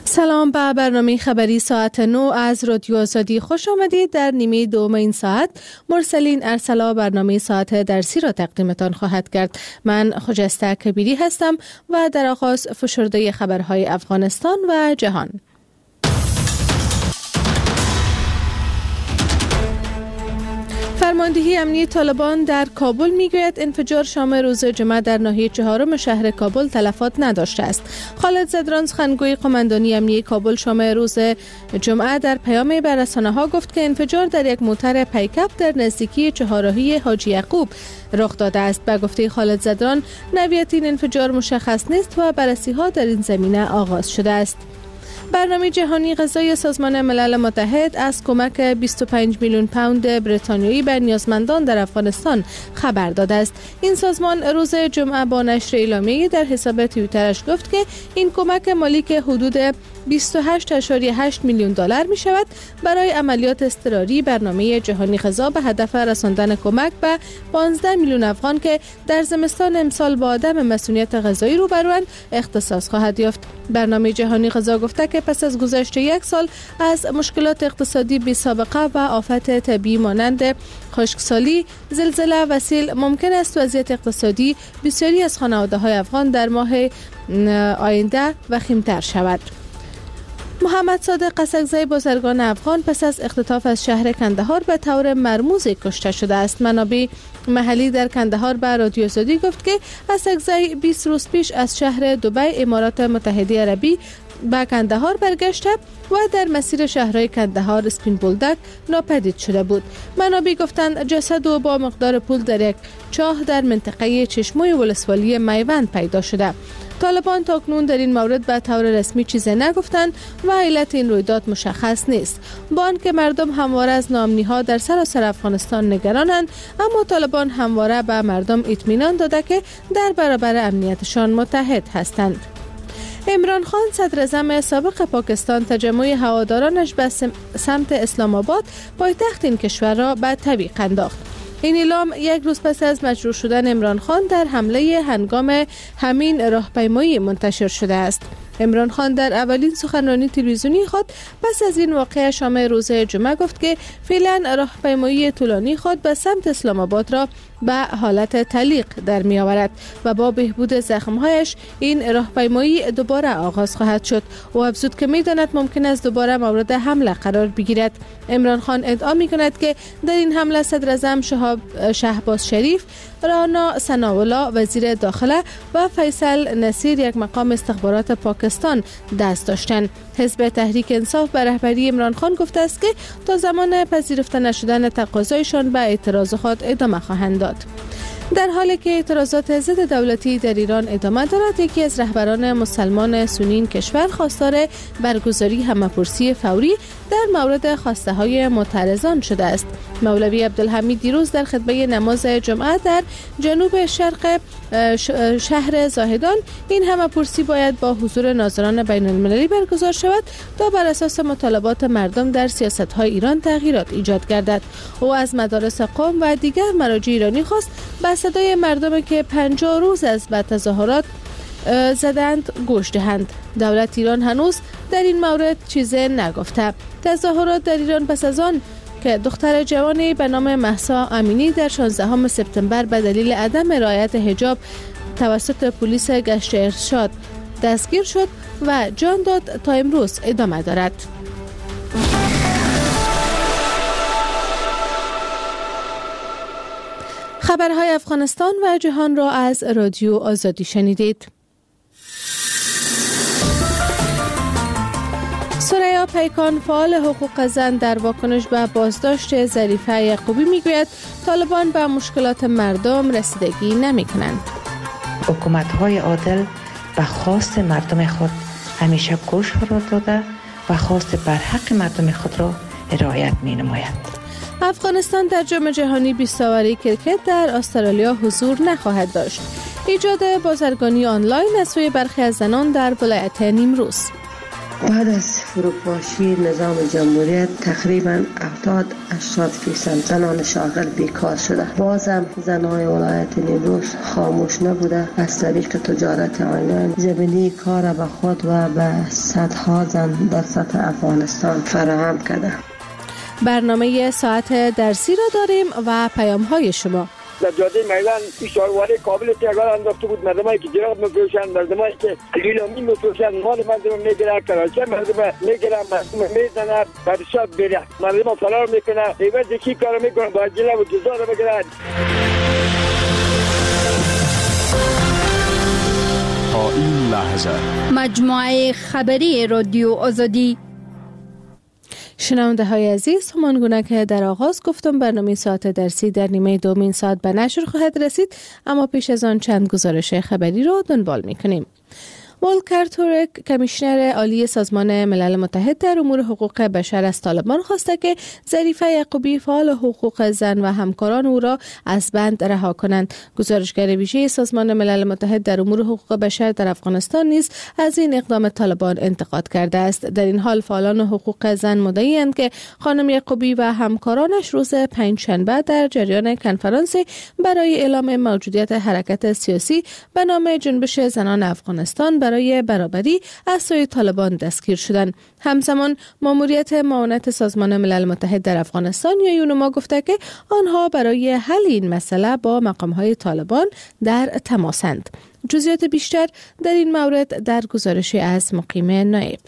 سلام به برنامه خبری ساعت 9 از رادیو آزادی خوش آمدید. در نیمه دوم این ساعت مرسلین ارسلا برنامه ساعت درسی را تقدیمتان خواهد کرد. من خجسته کبیری هستم و در آغاز فشرده خبرهای افغانستان و جهان. فرماندهی امنی طالبان در کابل میگوید انفجار شام روز جمعه در ناحیه چهارم شهر کابل تلفات نداشته است. خالد زدران سخنگوی قماندانی امنیه کابل شام روز جمعه در پیامی به رسانه‌ها گفت که انفجار در یک موتر پیکاپ در نزدیکی چهارراهی حاجی یعقوب رخ داده است. به گفته خالد زدران نوعیت این انفجار مشخص نیست و بررسی‌ها در این زمینه آغاز شده است. برنامه جهانی غذایی سازمان ملل متحد از کمک 25 میلیون پوند بریتانیایی به نیازمندان در افغانستان خبر داده است. این سازمان روز جمعه با نشر اعلامیه‌ای در حساب توییترش گفت که این کمک مالی که حدود 28.8 میلیون دلار می شود برای عملیات اضطراری برنامه جهانی غذا به هدف رساندن کمک به 15 میلیون افغان که در زمستان امسال با عدم مسئولیت غذایی روبروند اختصاص خواهد یافت. برنامه جهانی غذا گفته که پس از گذشت یک سال از مشکلات اقتصادی بی سابقه و آفت طبیعی مانند خشکسالی، زلزله و سیل ممکن است وضعیت اقتصادی بسیاری از خانواده‌های افغان در ماه آینده وخیم‌تر شود. محمد صادق قسکزی بازرگان افغان پس از اختطاف از شهر کندهار به طور مرموز کشته شده است. منابع محلی در کندهار به رادیو آزادی گفت که قسکزی 20 روز پیش از شهر دبی امارات متحده عربی به کندهار برگشته و در مسیر شهرهای کندهار اسپین بولدک ناپدید شده بود. منابع گفتند جسد او با مقدار پول در یک چاه در منطقه چشموی ولسوالی میوند پیدا شده. طالبان تاکنون در این مورد به طور رسمی چیزی نگفتند و علت این رویداد مشخص نیست. با آنکه مردم همواره از ناامنی‌ها در سراسر افغانستان نگرانند، اما طالبان همواره به مردم اطمینان داده که در برابر امنیتشان متحد هستند. عمران خان صدر اعظم سابق پاکستان تجمع هوادارانش به سمت اسلام آباد پایتخت این کشور را به تعویق انداخت. این اعلام یک روز پس از مجروح شدن عمران خان در حمله هنگام همین راهپیمایی منتشر شده است. عمران خان در اولین سخنرانی تلویزیونی خود پس از این واقعه شام روز جمعه گفت که فعلا راهپیمایی طولانی خود به سمت اسلام آباد را به حالت تعلیق در می آورد و با بهبود زخم‌هایش این راهپیمایی دوباره آغاز خواهد شد. او افزود که می داند ممکن است دوباره مورد حمله قرار بگیرد. عمران خان ادعا می کند که در این حمله صدر اعظم شهباز شریف، رانا ثناءالله وزیر داخله و فیصل نصیر یک مقام استخبارات پاکستان دست داشتند. حزب تحریک انصاف به رهبری عمران خان گفته است که تا زمان پذیرفته نشدن تقاضایشان به اعتراض خود ادامه خواهند داد. در حالی که اعتراضات ضد دولتی در ایران ادامه دارد، یکی از رهبران مسلمان سنی این کشور خواستار برگزاری همه‌پرسی فوری در مورد خواسته های معترضان شده است. مولوی عبدالحمید دیروز در خطبه نماز جمعه در جنوب شرق شهر زاهدان این همه‌پرسی باید با حضور ناظران بین المللی برگزار شود تا بر اساس مطالبات مردم در سیاست‌های ایران تغییرات ایجاد گردد. او از مدارس قم و دیگر مراجع ایرانی خواست به صدای مردم که 50 روز از بعد تظاهرات زدند گوش دهند. دولت ایران هنوز در این مورد چیزی نگفته. تظاهرات در ایران پس از آن که دختر جوانی به نام مهسا امینی در 16 سپتامبر به دلیل عدم رعایت حجاب توسط پلیس گشت ارشاد دستگیر شد و جان داد تا امروز ادامه دارد. خبرهای افغانستان و جهان را از رادیو آزادی شنیدید. سریا پیکان فعال حقوق زن در واکنش به بازداشت ظریفه یعقوبی میگوید طالبان به مشکلات مردم رسیدگی نمی کنند. حکومت‌های عادل به خواست مردم خود همیشه گوش فرا داده و خواست بر حق مردم خود را رعایت می نماید. افغانستان در جام جهانی 20 اوری کرکت در استرالیا حضور نخواهد داشت. ایجاد بازرگانی آنلاین از سوی برخی از زنان در ولایت نیمروز. بعد از فروپاشی نظام جمهوریت تقریبا 70-80% زنان شاغل بیکار شده. بازم زنان ولایت نیمروز خاموش نبوده. از طریق تجارت آنلاین زمینی کار به خود و به صدها زن در سطح افغانستان فراهم کرده. برنامه ساعت درسی را داریم و پیام های شما. در جاده میدان اشاره‌واره کابل تیگار انداخته بود. مردمایی که جراب می‌فروشند، مردمایی که لیلامی می‌فروشند، مال مردم می‌گیرند، کراچه مردم می‌گیرند، مردم می‌زنند، پادشاه بیره مردم فرار می‌کنه. عوض کی کارو می‌کنه؟ با جلب و جزا رو می‌گیرند. تا این لحظه مجموعه خبری رادیو آزادی. شنونده های عزیز، همانگونه که در آغاز گفتم برنامه ساعت درسی در نیمه دومین ساعت به نشر خواهد رسید، اما پیش از آن چند گزارش خبری رو دنبال میکنیم. ولکر تورک، کمیشنر عالی سازمان ملل متحد در امور حقوق بشر از طالبان خواسته که ظریفه یعقوبی فعال حقوق زن و همکاران او را از بند رها کنند. گزارشگر ویژه سازمان ملل متحد در امور حقوق بشر در افغانستان نیز از این اقدام طالبان انتقاد کرده است. در این حال فعالان حقوق زن مدعی‌اند که خانم یعقوبی و همکارانش روز پنجشنبه در جریان کنفرانسی برای اعلام موجودیت حرکت سیاسی به نام جنبش زنان افغانستان برای برابری از سوی طالبان دستگیر شدند. همزمان ماموریت معاونت سازمان ملل متحد در افغانستان یا یونما گفته که آنها برای حل این مسئله با مقام‌های طالبان در تماسند. جزئیات بیشتر در این مورد در گزارشی از مقیم نایب.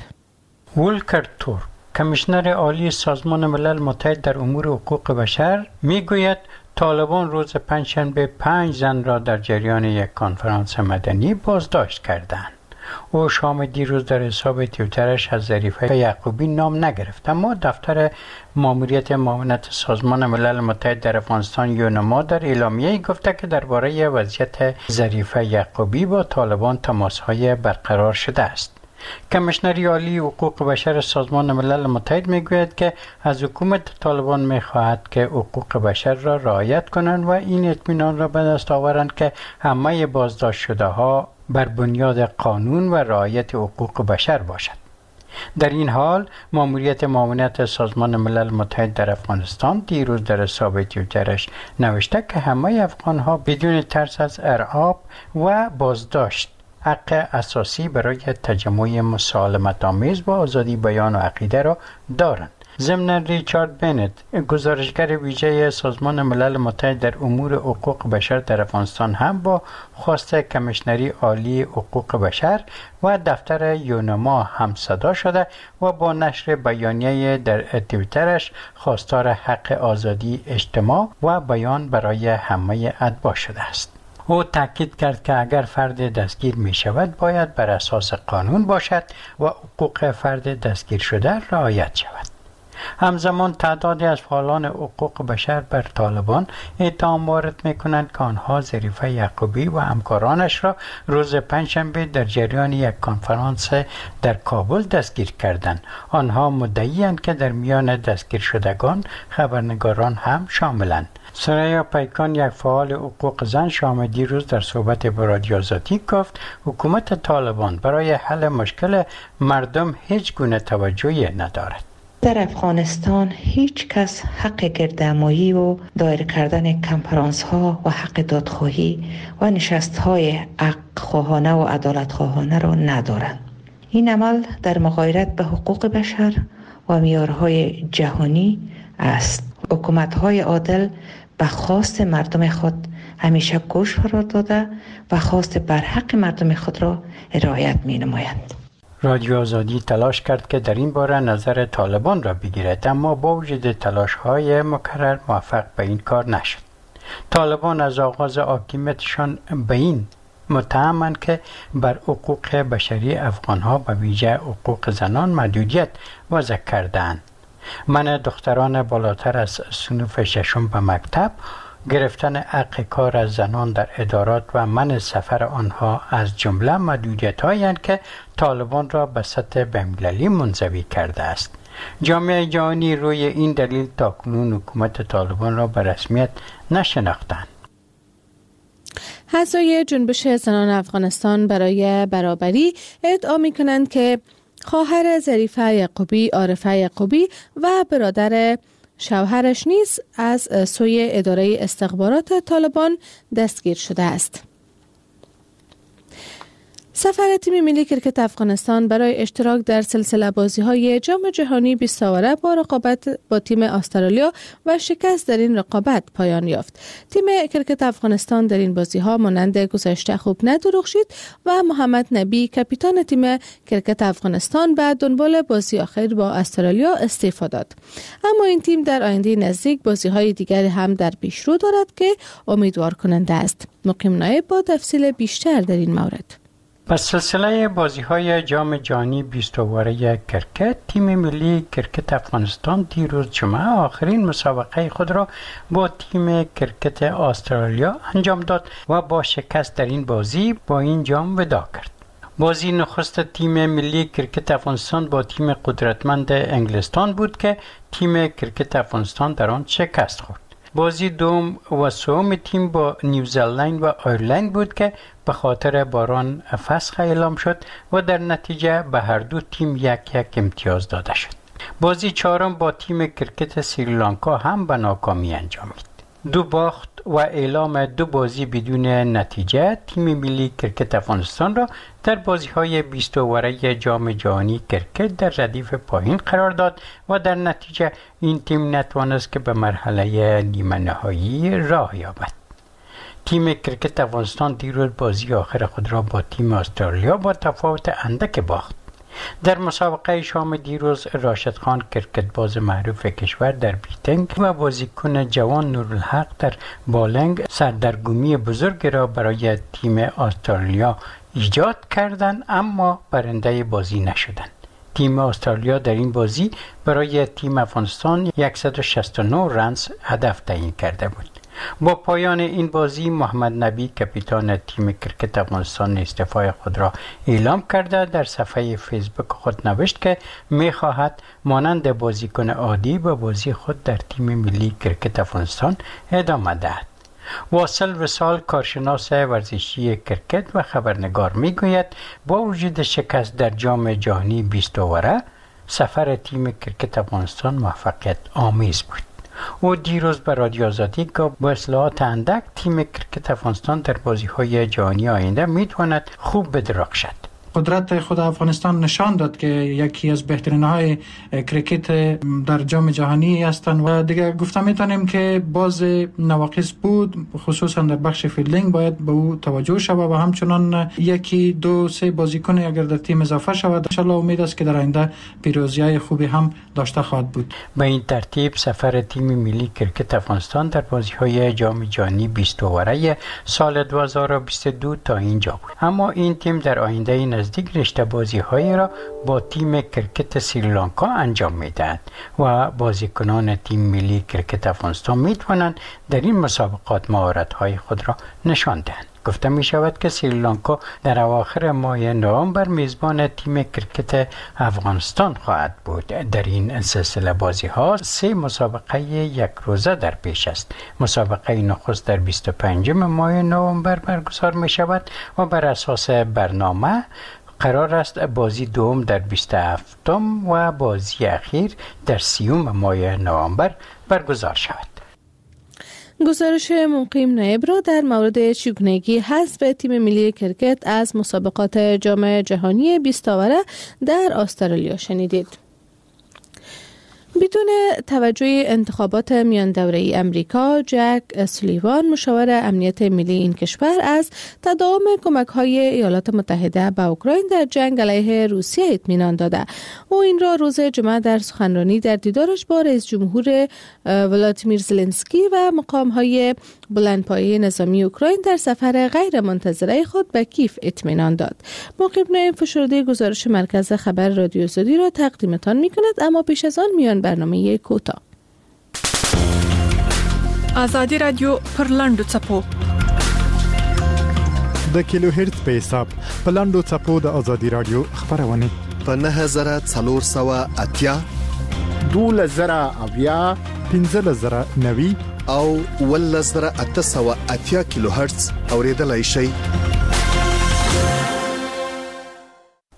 ولکر تورک، کمیشنر عالی سازمان ملل متحد در امور حقوق بشر میگوید طالبان روز پنجشنبه 5 زن را در جریان یک کنفرانس مدنی بازداشت کردند. او شام دیروز در حساب توییترش از ظریفه یعقوبی نام نگرفت، اما دفتر ماموریت معاونت سازمان ملل متحد در افغانستان یونما در اعلامیه‌ای گفته که درباره وضعیت ظریفه یعقوبی با طالبان تماس‌های برقرار شده است. کمیشنر عالی حقوق بشر سازمان ملل متحد میگوید که از حکومت طالبان میخواهد که حقوق بشر را رعایت کنند و این اطمینان را به دست آورند که همه بازداشت شده ها بر بنیاد قانون و رعایت حقوق بشر باشد. در این حال ماموریت معاونت سازمان ملل متحد در افغانستان دیروز در حساب توییترش نوشته که همه افغان‌ها بدون ترس از ارعاب و بازداشت حق اساسی برای تجمع مسالمت‌آمیز با آزادی بیان و عقیده را دارند. ضمن ریچارد بنت، گزارشگر ویژه سازمان ملل متحد در امور حقوق بشر در افغانستان هم با خواست کمیشنری عالی حقوق بشر و دفتر یونما هم صدا شده و با نشر بیانیه در توییترش خواستار حق آزادی اجتماع و بیان برای همه اتباع شده است. او تاکید کرد که اگر فرد دستگیر می شود باید بر اساس قانون باشد و حقوق فرد دستگیر شده رعایت شود. همزمان تعدادی از فعالان حقوق بشر بر طالبان اتهام وارد می کنند که آنها ظریفه یعقوبی و همکارانش را روز پنجشنبه در جریان یک کنفرانس در کابل دستگیر کردند. آنها مدعی‌اند که در میان دستگیر شدگان خبرنگاران هم شاملند. سریا پیکان، یک فعال حقوق زن، شام دیروز در صحبت با رادیو آزادی گفت حکومت طالبان برای حل مشکل مردم هیچ گونه توجهی ندارد. در افغانستان هیچ کس حق گردهمایی و دایر کردن کنفرانس ها و حق دادخواهی و نشست های حق خواهانه و عدالت خواهانه را ندارند. این عمل در مغایرت به حقوق بشر و معیارهای جهانی است. حکومت های عادل به خواست مردم خود همیشه گوش فرا داده و خواست برحق مردم خود را رعایت می نمایند. رادیو آزادی تلاش کرد که در این باره نظر طالبان را بگیرد، اما با وجود تلاش‌های مکرر موفق به این کار نشد. طالبان از آغاز حاکمیتشان به این متهمند که بر حقوق بشری افغان‌ها به ویژه حقوق زنان محدودیت وضع کردند. من دختران بالاتر از صنف ششم به مکتب، گرفتن حق کار از زنان در ادارات و من سفر آنها از جمله محدودیت‌هایی که طالبان را به سطح بین‌المللی منزوی کرده است. جامعه جهانی روی این دلیل تاکنون حکومت طالبان را به رسمیت نشناختند. اعضای جنبش زنان افغانستان برای برابری ادعا می‌کنند که خواهر ظریفه یعقوبی عارفه یعقوبی و برادر شوهرش نیز از سوی اداره استخبارات طالبان دستگیر شده است. سفر تیم ملی کرکت افغانستان برای اشتراک در سلسله بازی‌های جام جهانی 20 اوره با رقابت با تیم استرالیا و شکست در این رقابت پایان یافت. تیم کرکت افغانستان در این بازی‌ها مانند گذشته خوب ندرخشید و محمد نبی کاپیتان تیم کرکت افغانستان بعد دنبال بازی آخر با استرالیا استعفا داد. اما این تیم در آینده نزدیک بازی‌های دیگری هم در پیشرو دارد که امیدوار کننده است. مقیم نایب با تفصیل بیشتر در این مورد. با سلسله بازی‌های جام جهانی 20 اوره کرکت، تیم ملی کرکت افغانستان دیروز جمعه آخرین مسابقه خود را با تیم کرکت استرالیا انجام داد و با شکست در این بازی با این جام وداع کرد. بازی نخست تیم ملی کرکت افغانستان با تیم قدرتمند انگلستان بود که تیم کرکت افغانستان در آن شکست خورد. بازی دوم و سوم تیم با نیوزلند و آیرلند بود که به خاطر باران فسخ اعلام شد و در نتیجه به هر دو تیم یک امتیاز داده شد. بازی چهارم با تیم کرکت سریلانکا هم به ناکامی انجامید. 2 باخت و اعلام 2 بازی بدون نتیجه تیم ملی کرکت افغانستان را در بازی‌های 20 اوره جام جهانی کرکت در ردیف پایین قرار داد و در نتیجه این تیم نتوانست که به مرحله نیمه نهایی راه یابد. تیم کرکت افغانستان دیروز بازی آخر خود را با تیم استرالیا با تفاوت اندک باخت. در مسابقه شام دیروز راشد خان کرکتباز معروف کشور در بیتنگ و بازیکن جوان نورالحق در بالنگ سردرگمی بزرگ را برای تیم استرالیا ایجاد کردند اما برنده بازی نشدند. تیم استرالیا در این بازی برای تیم افغانستان 169 رنز هدف تعیین کرده بود. با پایان این بازی محمد نبی کاپیتان تیم کرکت افغانستان استعفای خود را اعلام کرده در صفحه فیسبوک خود نوشت که می‌خواهد مانند بازیکن عادی به بازی خود در تیم ملی کرکت افغانستان ادامه دهد. واصل وصال کارشناس ورزشی کرکت و خبرنگار میگوید با وجود شکست در جام جهانی 20 اوره سفر تیم کرکت افغانستان موفقیت آمیز بود. او دیروز به رادیو آزادی گفت با اصلاحات اندک تیم کرکت افغانستان در بازی‌های جهانی آینده میتواند خوب بدرخشد. قدرت خود افغانستان نشان داد که یکی از بهترین های کرکت در جام جهانی هستند و دیگه گفته میتونیم که باز نواقص بود، خصوصا در بخش فیلدینگ باید به او توجه شود و همچنان 1-2-3 بازیکن اگر در تیم اضافه شود ان شاء الله امید است که در آینده پیروزی‌های خوبی هم داشته خواهد بود. به این ترتیب سفر تیم ملی کرکت افغانستان در بازی‌های جام جهانی 20 اوره سال 2022 تا اینجا بود. اما این تیم در آینده نزدیک رشته بازی‌های را با تیم کرکت سریلانکا انجام می‌دهد و بازیکنان تیم ملی کرکت افغانستان می‌توانند در این مسابقات مهارت‌های خود را نشان دهند. گفته می شود که سریلانکا در اواخر ماه نوامبر میزبان تیم کرکت افغانستان خواهد بود. در این سلسله بازی ها 3 مسابقه یک روزه در پیش است. مسابقه نخست در 25 ماه نوامبر برگزار می شود و بر اساس برنامه قرار است بازی دوم در 27 و بازی اخیر در 30 ماه نوامبر برگزار شود. گزارش مقیم نایب را در مورد چگونگی حذف تیم ملی کرکت از مسابقات جام جهانی 20 اوره در استرالیا شنیدید. بدون توجه انتخابات میان دوره امریکا، جک سولیوان مشاور امنیت ملی این کشور از تداوم کمک‌های ایالات متحده به اوکراین در جنگ علیه روسیه اطمینان داده. او این را روز جمعه در سخنرانی در دیدارش با رئیس جمهور ولادیمیر زلنسکی و مقام‌های بلندپایه نظامی اوکراین در سفر غیر منتظره خود به کیف اطمینان داد. مقیم نایب فشرده گزارش مرکز خبر رادیو آزادی را تقدیمتان می‌کند، اما پیش از آن میان برنامه کوتاه. آزادی رادیو پر لاندو چپو د کیلو هرتز په حساب په لاندو چپو د آزادی رادیو خبرونه په 9480 2000 1590 او 1880 کیلو هرتز اوریدلای شي.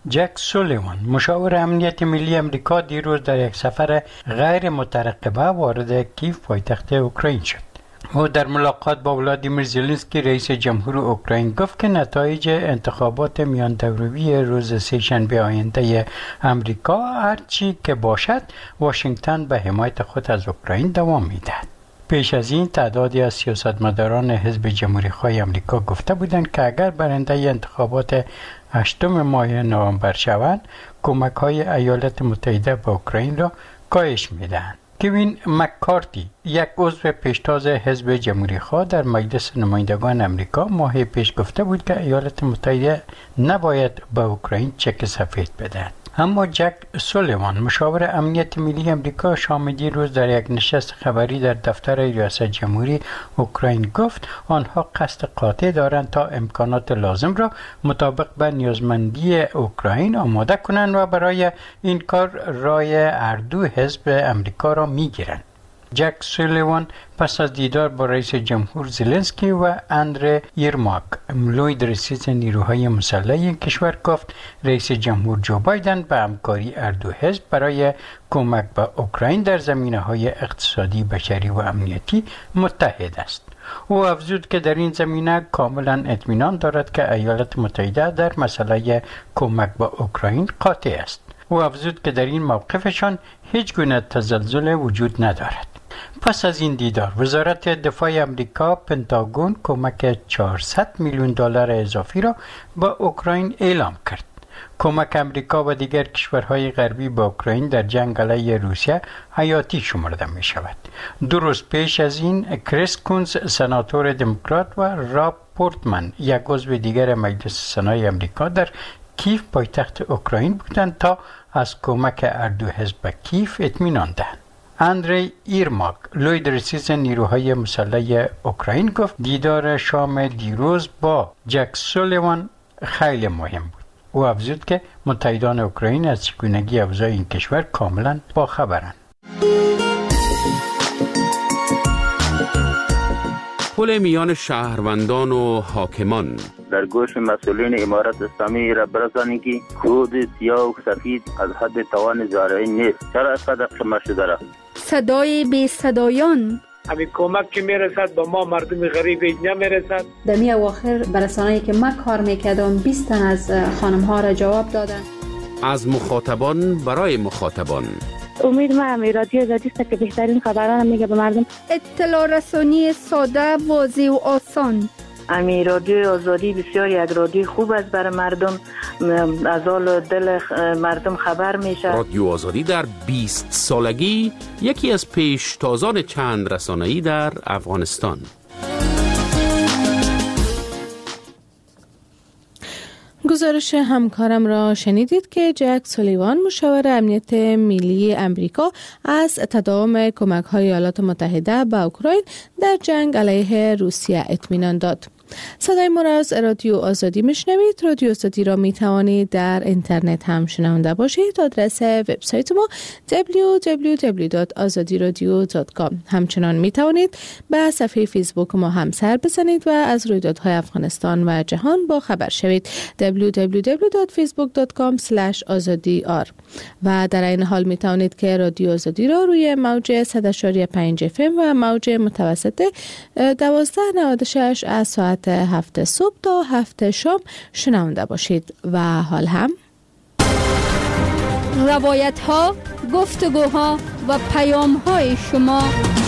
جک سولیوان مشاور امنیت ملی امریکا دیروز در یک سفر غیر مترقبه وارد کیف پایتخت اوکراین شد. او در ملاقات با ولادیمیر زلنسکی رئیس جمهور اوکراین گفت که نتایج انتخابات میان دوروی روز سه‌شنبه آینده امریکا هرچی که باشد واشنگتن به حمایت خود از اوکراین دوام می‌دهد. پیش از این تعدادی از سیاستمداران حزب جمهوری‌خواه امریکا گفته بودند که اگر برنده انتخابات 8 ماه نوامبر شوند کمک‌های ایالات متحده به اوکراین را کاهش می‌دهند. کوین مککارتی یک عضو پیشتاز حزب جمهوری‌خواه در مجلس نمایندگان امریکا ماه پیش گفته بود که ایالات متحده نباید به اوکراین چک سفید بدهد. اما جک سولیوان مشاور امنیت ملی امریکا شام دیروز در یک نشست خبری در دفتر ریاست جمهوری اوکراین گفت آنها قصد قاطع دارند تا امکانات لازم را مطابق به نیازمندی اوکراین آماده کنند و برای این کار رای هر دو حزب امریکا را میگیرند. جک سولیوان پس از دیدار با رئیس جمهور زلنسکی و اندری یرماک لوید رئیس نیروهای مسلح این کشور گفت رئیس جمهور جو بایدن به همکاری هر دو حزب برای کمک به اوکراین در زمینه‌های اقتصادی، بشری و امنیتی متحد است. او افزود که در این زمینه کاملا اطمینان دارد که ایالات متحده در مسئله کمک به اوکراین قاطع است. او افزود که در این موقفشان هیچ گونه تزلزل وجود ندارد. پس از این دیدار وزارت دفاع امریکا پنتاگون کمک 400 میلیون دلار اضافی را به اوکراین اعلام کرد. کمک امریکا و دیگر کشورهای غربی به اوکراین در جنگ علیه روسیه حیاتی شمرده می شود. 2 روز پیش از این کریس کونز سناتور دموکرات و راب پورتمن یک عضو دیگر مجلس سنای امریکا در کیف پایتخت اوکراین بودند تا از کمک هر دو حزب به کیف اطمینان دهند. اندری یرماک لوید رئیس نیروهای مسلح اوکراین گفت دیدار شام دیروز با جک سولیوان خیلی مهم بود. او افزود که متحدان اوکراین از چگونگی اوضاع این کشور کاملا باخبرند. پل میان شهروندان و حاکمان در گوش مسئولین امارت اسلامی را برسانی که خود سیاه و سفید از حد توان زارعی نیست. چرا از قدر خمه شده را؟ صدای بی صدایان همین کمک که میرسد به ما مردم غریب نمیرسد. در می اواخر برسانه‌ای که من کار میکردم 20 تن از خانم ها را جواب دادن. از مخاطبان برای مخاطبان امید من رادیو آزادی است که بهترین خبران میگه به مردم. اطلاع رسانی ساده، واضح و آسان. امی رادیو آزادی بسیار یک رادیو خوب است برای مردم، از حال دل مردم خبر میشه. رادیو آزادی در 20 سالگی یکی از پیشتازان چند رسانه‌ای در افغانستان. گزارش همکارم را شنیدید که جک سولیوان مشاور امنیت ملی امریکا از تداوم کمک‌های ایالات متحده به اوکراین در جنگ علیه روسیه اطمینان داد. صدای ما را از رادیو آزادی میشنوید. رادیو آزادی را می توانید در اینترنت هم شنونده باشید. آدرس وبسایت ما www.azadiradio.com. همچنان می توانید به صفحه فیسبوک ما هم سر بزنید و از رویدادهای افغانستان و جهان با خبر شوید. www.facebook.com/azadiyar. و در این حال می توانید که رادیو آزادی را روی موج 100.5 FM و موج متوسط 1296 از ساعت 7 صبح تا 7 شام شنونده باشید. و حال هم روایت ها، گفتگوها و پیام های شما.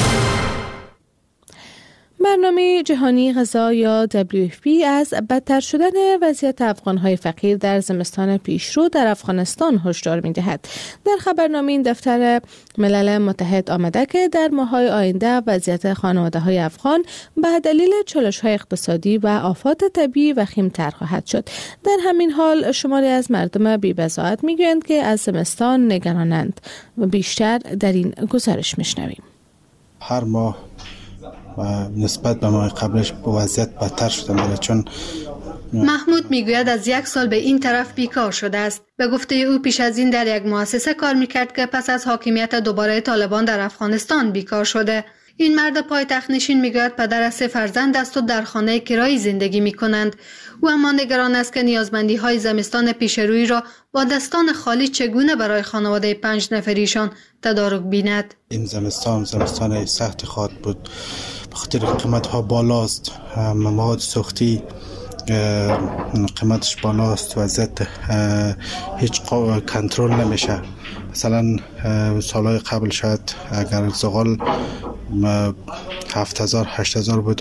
برنامه جهانی غذا یا WFP از بدتر شدن وضعیت افغان‌های فقیر در زمستان پیشرو در افغانستان هشدار می‌دهد. در خبرنامه این دفتر ملل متحد آمده که در ماه‌های آینده وضعیت خانواده‌های افغان به دلیل چالش‌های اقتصادی و آفات طبیعی وخیم‌تر خواهد شد. در همین حال شماری از مردم بی‌بضاعت می‌گویند که از زمستان نگرانند. و بیشتر در این گزارش می‌شنویم. هر ماه و نسبت به ماه قبلش وضعیت بدتر شده، چون محمود میگوید از 1 سال به این طرف بیکار شده است. به گفته او پیش از این در یک مؤسسه کار میکرد که پس از حاکمیت دوباره طالبان در افغانستان بیکار شده. این مرد پایتخت نشین میگوید پدر از 3 فرزند است و در خانه کرایی زندگی میکنند. او اما نگران است که نیازمندی های زمستان پیشروی را با دستان خالی چگونه برای خانواده 5 نفریشان تدارک بیند. این زمستان سخت خواهد بود، بخاطر قیمت ها بالاست، مواد سوختی قیمتش بالاست، وضعیت هیچ کنترل نمیشه. مثلا سالهای قبل شاید اگر زغال 7000 8000 بود،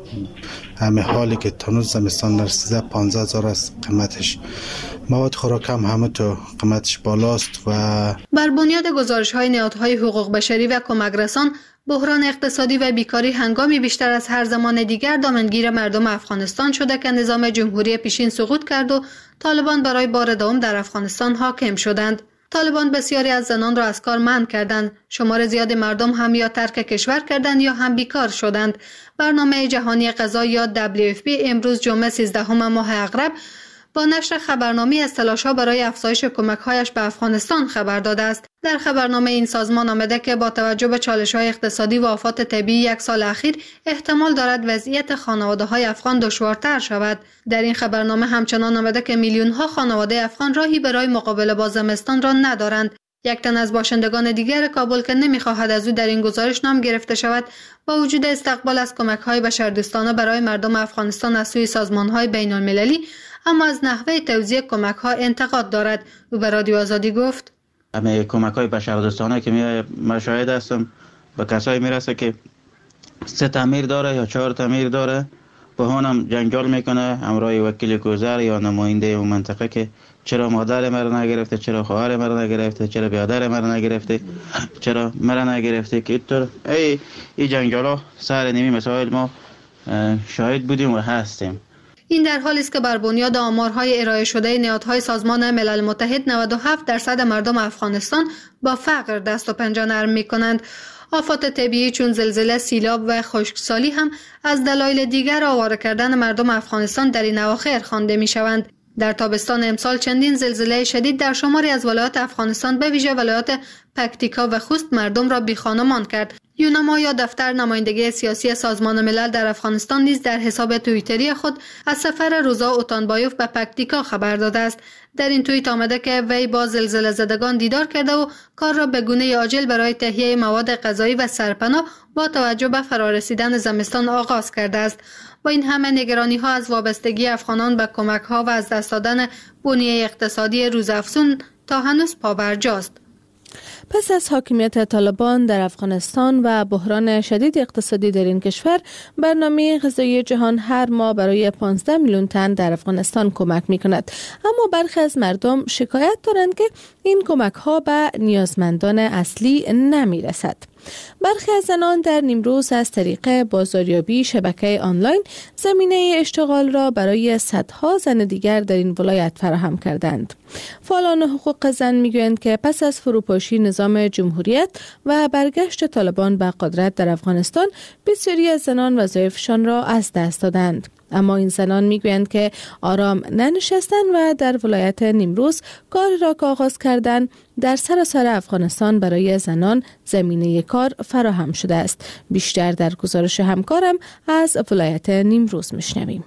همه حالی که تنوز زمستان رسیده 15000 است قیمتش. مواد خوراک هم همه تو قیمتش بالاست. و بر بنیاد گزارش های نهادهای حقوق بشری و کمک رسان، بحران اقتصادی و بیکاری هنگامی بیشتر از هر زمان دیگر دامنگیر مردم افغانستان شده که نظام جمهوری پیشین سقوط کرد و طالبان برای بار دوم در افغانستان حاکم شدند. طالبان بسیاری از زنان را از کار منع کردند. شمار زیاد مردم هم یا ترک کشور کردند یا هم بیکار شدند. برنامه جهانی غذا یا WFP امروز جمعه 13 ماه اغرب با نشر خبرنامه از تلاش‌ها برای افزایش کمک‌هایش به افغانستان خبر داده است. در خبرنامه این سازمان آمده که با توجه به چالش‌های اقتصادی و آفات طبیعی 1 سال اخیر احتمال دارد وضعیت خانواده‌های افغان دشوارتر شود. در این خبرنامه همچنان آمده که میلیون‌ها خانواده افغان راهی برای مقابله با زمستان را ندارند. یک تن از باشندگان دیگر کابل که نمی‌خواهد از او در این گزارش نام گرفته شود، با وجود استقبال از کمک‌های بشردوستانه برای مردم افغانستان از سوی سازمان‌های بین‌المللی، اما از نحوه توزیع کمک‌ها انتقاد دارد. او به رادیو آزادی گفت: همه کمک‌های بشردوستانه که مشاهده هستم به کسایی میرسه که 3 تعمیر داره یا 4 تعمیر داره، با اونم جنجال میکنه همراه وکیل گذر یا نماینده اون منطقه که چرا مادر مرا نگرفته، چرا خواهر مرا نگرفته، چرا برادر مرا نگرفته، چرا مرا نگرفته. که اینطور این جنجالا سر نیمی مسائل ما شاهد بودیم و هستیم. این در حالی است که بر بنیاد آمارهای ارائه شده نهادهای سازمان ملل متحد 97% مردم افغانستان با فقر دست و پنجه نرم می‌کنند. آفات طبیعی چون زلزله، سیلاب و خشکسالی هم از دلایل دیگر آواره کردن مردم افغانستان در این اواخر خوانده می‌شوند. در تابستان امسال چندین زلزله شدید در شماری از ولایات افغانستان به ویژه ولایات پکتیکا و خوست مردم را بی‌خانمان کرد. یونما یا دفتر نمایندگی سیاسی سازمان ملل در افغانستان نیز در حساب توییتری خود از سفر روزا اوتانبایوف به پکتیکا خبر داده است. در این توییت آمده که وی با زلزله زدگان دیدار کرده و کار را به گونه عاجل برای تهیه مواد غذایی و سرپناه با توجه به فرارسیدن زمستان آغاز کرده است. با این همه نگرانی ها از وابستگی افغانان به کمک ها و از دست دادن بنیه اقتصادی روزافزون تا هنوز پابرجاست. پس از حاکمیت طالبان در افغانستان و بحران شدید اقتصادی در این کشور، برنامه غذایی جهان هر ماه برای 15 میلیون تن در افغانستان کمک می کند. اما برخی از مردم شکایت دارند که این کمک ها به نیازمندان اصلی نمی رسد. برخی از زنان در نیمروز از طریق بازاریابی شبکه آنلاین زمینه اشتغال را برای صدها زن دیگر در این ولایت فراهم کردند. فعالان حقوق زن میگویند که پس از فروپاشی نظام جمهوریت و برگشت طالبان به قدرت در افغانستان، بسیاری از زنان وظایفشان را از دست دادند. اما این زنان میگویند که آرام ننشستند و در ولایت نیمروز کار را که آغاز کردند در سراسر افغانستان برای زنان زمینه کار فراهم شده است. بیشتر در گزارش همکارم از ولایت نیمروز میشنویم.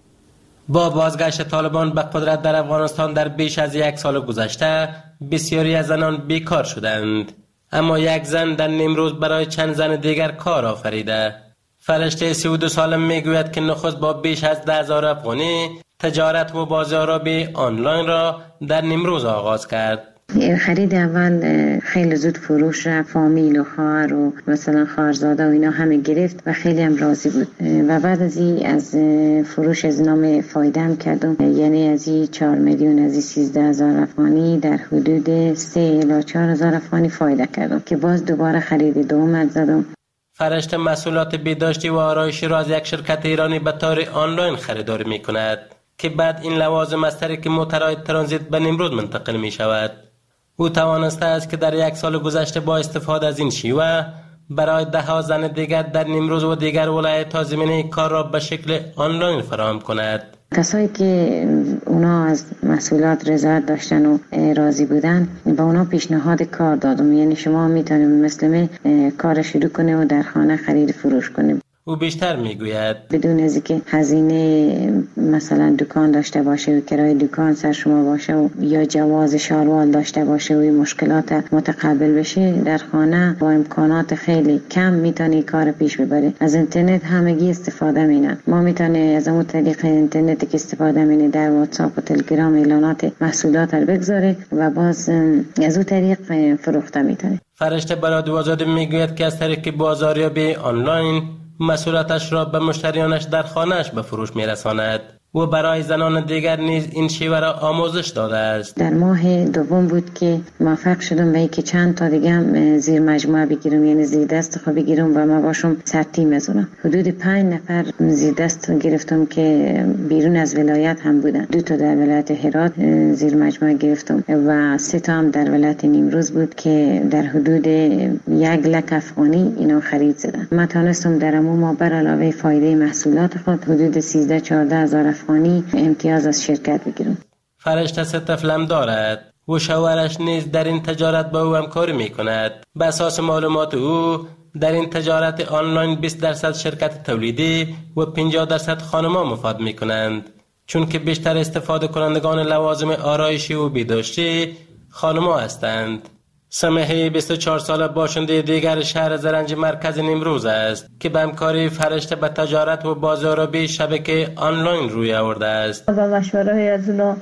با بازگشت طالبان به قدرت در افغانستان در بیش از 1 سال گذشته، بسیاری از زنان بیکار شدند. اما یک زن در نیمروز برای چند زن دیگر کار آفریده. فرشته 32 ساله میگوید که نخست با بیش از 10,000 افغانی تجارت و بازاریابی آنلاین را در نیمروز آغاز کرد. خرید اول خیلی زود فروش رفت، فامیل و خواهر و مثلا خواهرزاده و اینا همه گرفت و خیلی هم راضی بود. و بعد از این از فروش از نام فایده هم کردم، یعنی از این 4 میلیون از این 13,000 افغانی در حدود 3 الی 4,000 افغانی فایده کردم که باز دوباره خرید دوم زدم. فرشته مسئولات بهداشتی و آرایشی را از یک شرکت ایرانی به طور آنلاین خریداری می کند که بعد این لوازم از طریق موترهای ترانزیت به نیمروز منتقل می شود. او توانسته است که در 1 سال گذشته با استفاده از این شیوه برای 10 زن دیگر در نیمروز و دیگر ولایت‌ها زمینه کار را به شکل آنلاین فراهم کند. کسایی که اونا از مسئولات رضایت داشتن و راضی بودن با اونا پیشنهاد کار دادم، یعنی شما میتونید مثل من کار شروع کنه و در خانه خرید فروش کنه. او بیشتر میگوید بدون از اینکه هزینه مثلا دکان داشته باشه و کرایه دکان سر شما باشه و یا جواز شاروال داشته باشه و این مشکلات متقبل بشه، در خانه با امکانات خیلی کم میتونی کار پیش ببری. از اینترنت همگی استفاده مینن، ما میتونی از اون طریق اینترنتی که استفاده مینی در واتساپ و تلگرام اعلانات محصولات رو بگذاره و باز از اون طریق فروخته میتونی. فرشته برادو آزادی میگوید که از طریق بازاریابی آنلاین محصولاتش را به مشتریانش در خانه‌اش به فروش می‌رساند و برای زنان دیگر نیز این شیوه را آموزش داده است. در ماه دوم بود که موفق شدم به اینکه چند تا دیگه هم زیر مجموعه بگیرم، یعنی زیر دست خود بگیرم و ما باشم سرتیم بزنم. حدود 5 نفر زیر دست گرفتم که بیرون از ولایت هم بودن. 2 تا در ولایت هرات زیر مجموعه گرفتم و 3 تا هم در ولایت نیمروز بود که در حدود 1 لک افغانی اینا خرید زدن. من تونستم در ما بر علاوه فایده محصولات خود حدود 13-14 هزار افغانی امتیاز از شرکت بگیرم. فرشته 3 طفل دارد و شوهرش نیز در این تجارت با او همکاری میکند. به اساس معلومات او در این تجارت آنلاین 20% شرکت تولیدی و 50% خانم‌ها مفاد میکنند، چون که بیشتر استفاده کنندگان لوازم آرایشی و بهداشتی خانم‌ها هستند. سمیحه 24 ساله باشنده دیگر شهر زرنج مرکز نیمروز است که به همکاری فرشته به تجارت و بازاریابی شبکه آنلاین روی آورده است. با مشوره از اونا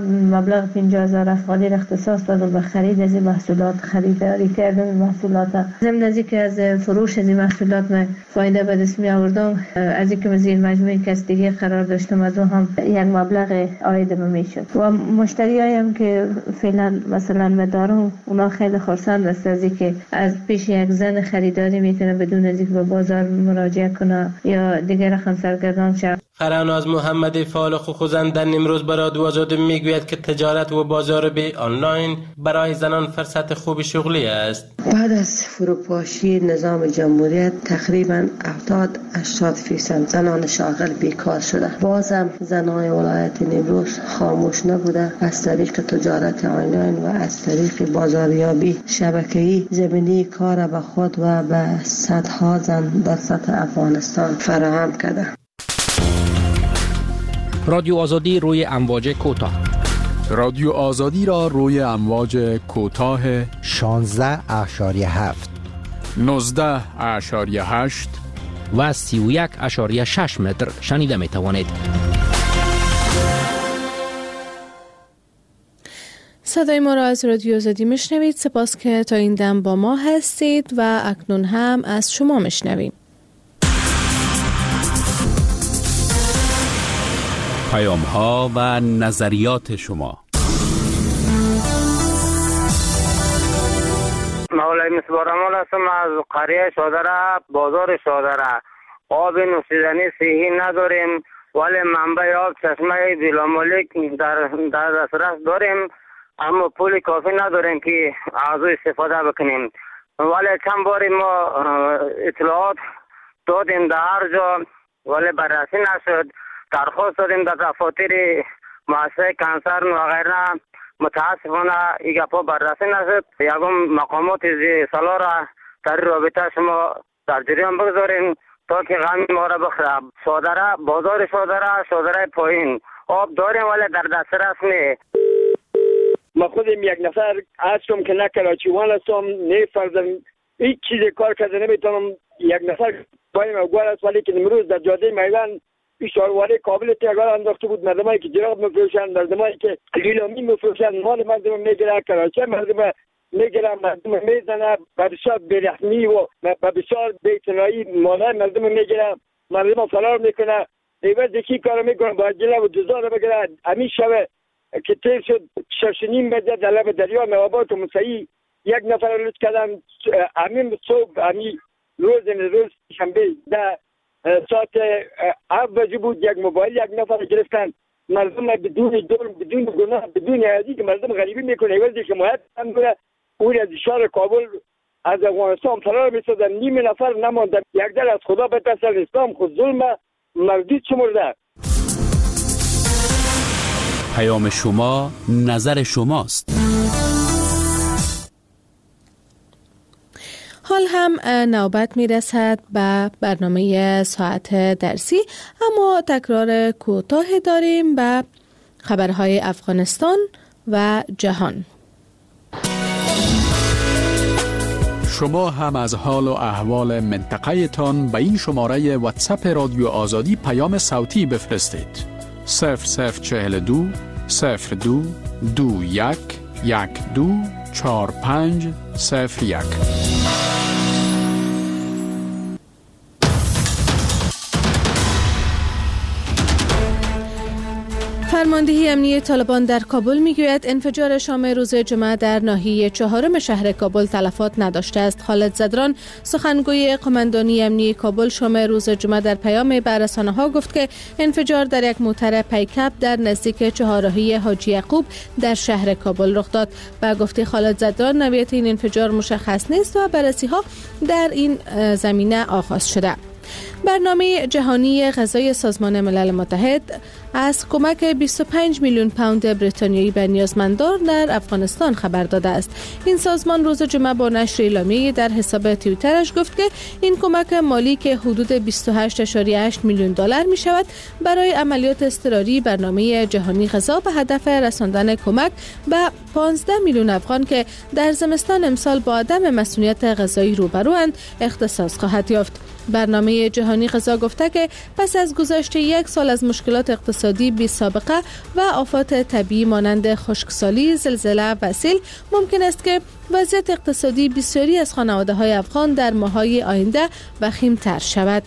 مبلغ 50,000 افغانی اختصاص دادم به خرید از این محصولات، خریداری کردم این محصولات. ضمن از اینکه از فروش از این محصولات من فایده به دست می آوردم، از اینکه من زیر مجموعه کس دیگه قرار داشتم از اون هم یک مبلغ عایدم میشد و مشتریایم که فعلا مثلا دارم اونا خیلی خرسند است از اینکه از پیش یک زن خریداری میتونه بدون از اینکه به بازار مراجعه کنه یا دیگر رقم سرگردان شد. فراناز محمدی فعال خوزند در نیمروز برای آزادی میگوید که تجارت و بازاریابی آنلاین برای زنان فرصت خوب شغلی است. بعد از فروپاشی نظام جمهوریت تقریبا 70-80% زنان شاغل بیکار شده. بازم زنان ولایت نیمروز خاموش نبوده. از طریق تجارت آنلاین و از طریق بازاریابی شبکه‌ای زمینه کار به خود و به صدها زن در سطح افغانستان فراهم کرده. رادیو آزادی روی امواج کوتاه. رادیو آزادی را روی امواج کوتاه 16.7 19.8 و 31.6 متر شنیده می توانید. صدای ما را از رادیو آزادی میشنوید. سپاس که تا این دم با ما هستید و اکنون هم از شما میشنویم. پیام ها و نظریات شما. مولای مصباح هستم از قریه شادره، بازار شادره. آب نوشیدنی صحی نداریم ولی منبع آب چشمه بلامالک در دسترس داریم، اما پول کافی نداریم که از او استفاده بکنیم. ولی چند باری ما اطلاعات دادیم در هر جا ولی بررسی نشد. درخواست دادیم در دفاتر مؤسسه کنسرن و غیره، متاسفانه این گپا بررسی نشد. یکم مقامات سالا را در رابطه شما در جریان بگذارین تا که غم ما را بخوره. شادره، بازار شادره پایین آب داریم ولی در دسترس نیست. ما خودم یک نفر هستم که نه کلاچیوان هستم، نه فرزم هیچ چیز کار کرده نمیتونم. یک نفر بایم اگوار است ولی که امروز در جاده میدان اشارواره کابل تیگار انداخته بود. مردمایی که جراب میفروشن، مردمایی که لیلامی میفروشن، مال مردم میگیره، کراچه مردم میگیره، مردم میزنه، بسیار برحمی و بسیار بی‌اعتنایی مال مردم میگیره، مردم فرار میکنه. ایوه دکی کار میکنه با جلو و جزا رو بگیره. همین شب که تیر شد 6:30 بجه در لب دریا نوابات و مسیحی یک نفر لوت کردن. همین صبح همین روز شنبه ده ساعت 7 بجه بود یک موبایل یک نفر گرفتن. مردم بدون جرم، بدون گناه، بدون عادی که مردم غریبی میکنه ایوازی حمایت کنه. اون از شهر کابل از افغانستان فرار می‌شدن. نیم نفر نماندن. یک در از خدا بترسن. اسلام خود ظلم مردود شمرده. پیام شما نظر شماست. حال هم نوبت میرسد به برنامه ساعت درسی، اما تکرار کوتاه داریم به خبرهای افغانستان و جهان. شما هم از حال و احوال منطقه تان به این شماره واتساپ رادیو آزادی پیام صوتی بفرستید. 0042 02 21 12 45 01. فرماندهی امنیتی طالبان در کابل میگوید انفجار شام روز جمعه در ناحیه 4 شهر کابل تلفات نداشته است. خالد زدران سخنگوی قماندانی امنیتی کابل شام روز جمعه در پیام به رسانه‌ها گفت که انفجار در یک موتر پیکاپ در نزدیک چهارراهی حاجی یعقوب در شهر کابل رخ داد. با گفته خالد زدران نوعیت این انفجار مشخص نیست و بررسی‌ها در این زمینه آغاز شده. برنامه جهانی غذای سازمان ملل متحد از کمک 25 میلیون پوند بریتانیایی به نیازمندان در افغانستان خبر داده است. این سازمان روز جمعه با نشر اعلامیه‌ای در حساب توییترش گفت که این کمک مالی که حدود 28.8 میلیون دلار می شود برای عملیات اضطراری برنامه جهانی غذا به هدف رساندن کمک به 15 میلیون افغان که در زمستان امسال با عدم مسئولیت غذایی روبروند اختصاص خواهد یافت. برنامه جهانی غذا گفته که پس از گذشت یک سال از مشکلات اقتصادی بی سابقه و آفات طبیعی مانند خشکسالی، زلزله و سیل ممکن است که وضعیت اقتصادی بسیاری از خانواده‌های افغان در ماه‌های آینده وخیم‌تر شود.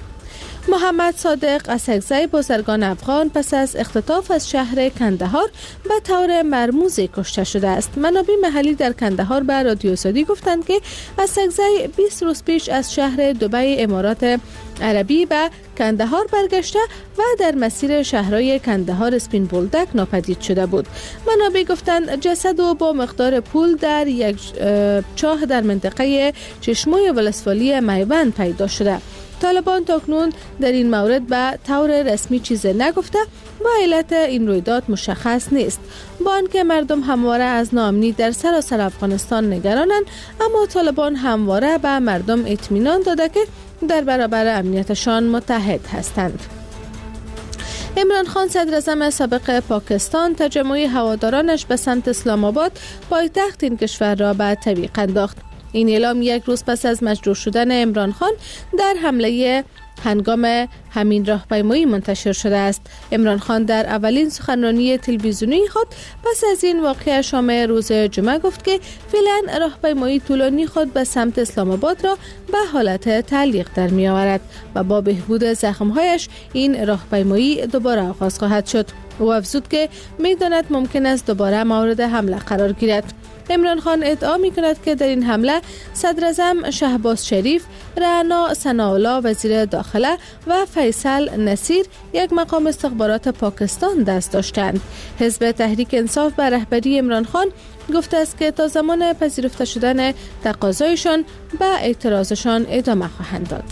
محمد صادق اسحق‌زی بازرگان افغان پس از اختطاف از شهر کندهار به طور مرموزی کشته شده است. منابع محلی در کندهار به رادیو آزادی گفتند که اسحق‌زی 20 روز پیش از شهر دبی امارات عربی به کندهار برگشته و در مسیر شهرهای کندهار اسپین بولدک ناپدید شده بود. منابع گفتند جسد او با مقدار پول در یک چاه در منطقه چشموی ولسوالی میوند پیدا شده. طالبان تاکنون در این مورد به طور رسمی چیزی نگفته و علت این رویداد مشخص نیست. با آنکه مردم همواره از ناامنی در سراسر افغانستان نگرانند، اما طالبان همواره به مردم اطمینان داده که در برابر امنیتشان متحد هستند. عمران خان صدراعظم سابق پاکستان تجمع هوادارانش به سمت اسلام آباد پایتخت این کشور را به تعویق انداخت. این اعلام یک روز پس از مجروح شدن عمران خان در حمله هنگام همین راهپیمایی منتشر شده است. عمران خان در اولین سخنرانی تلویزیونی خود پس از این واقعه شام روز جمعه گفت که فعلا راهپیمایی طولانی خود به سمت اسلام آباد را به حالت تعلیق در می آورد و با بهبود زخم‌هایش این راهپیمایی دوباره آغاز خواهد شد. او افزود که می‌داند ممکن است دوباره مورد حمله قرار گیرد. عمران خان ادعا می کند که در این حمله صدراعظم شهباز شریف، رعنا ثناءالله وزیر داخله و فیصل نصیر یک مقام استخبارات پاکستان دست داشتند. حزب تحریک انصاف به رهبری عمران خان گفته است که تا زمان پذیرفته شدن تقاضایشان به اعتراضشان ادامه خواهند داد.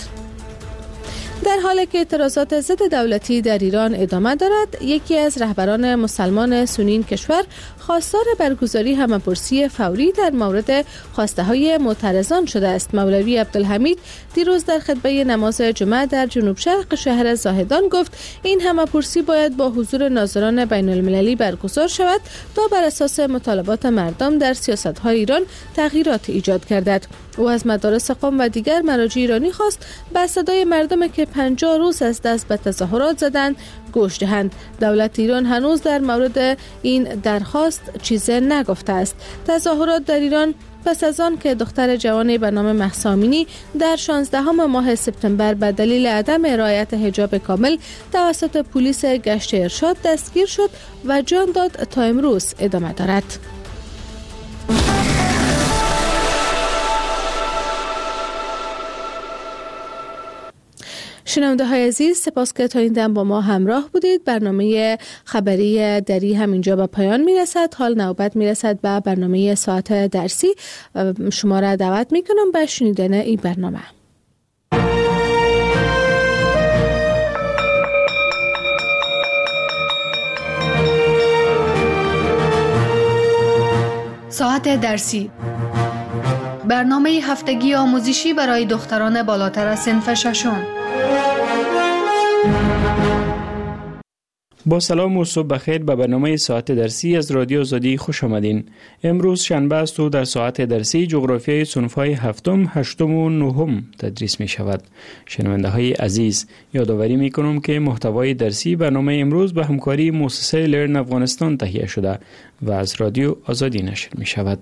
در حالی که اعتراضات ضد دولتی در ایران ادامه دارد، یکی از رهبران مسلمان سنی این کشور خواستار برگزاری همه‌پرسی فوری در مورد خواسته‌های معترضان شده است. مولوی عبدالحمید دیروز در خطبه نماز جمعه در جنوب شرق شهر زاهدان گفت این همه‌پرسی باید با حضور ناظران بین المللی برگزار شود تا بر اساس مطالبات مردم در سیاست‌های ایران تغییرات ایجاد گردد. او از مدارس قم و دیگر مراجع ایرانی خواست به صدای مردم که 50 روز از دست به تظاهرات زدند گوش دهند. دولت ایران هنوز در مورد این درخواست چیزی نگفته است. تظاهرات در ایران پس از آن که دختر جوانی به نام مهسا امینی در 16 ماه سپتامبر به دلیل عدم رعایت حجاب کامل توسط پلیس گشت ارشاد دستگیر شد و جان داد تا امروز ادامه دارد. شنونده های عزیز، سپاس که تا این دم با ما همراه بودید. برنامه خبری دری همینجا به پایان میرسد. حال نوبت میرسد به برنامه ساعت درسی. شما را دعوت میکنم به شنیدن این برنامه. ساعت درسی، برنامه هفتگی آموزشی برای دختران بالاتر از صنف ششم. با سلام و صبح بخیر به برنامه ساعت درسی از رادیو آزادی خوش آمدین. امروز شنبه است و در ساعت درسی جغرافیای صنف‌های هفتم، هشتم و نهم تدریس می شود. شنونده های عزیز، یادآوری می کنم که محتوای درسی برنامه امروز به همکاری مؤسسه لرن افغانستان تهیه شده و از رادیو آزادی نشر می شود.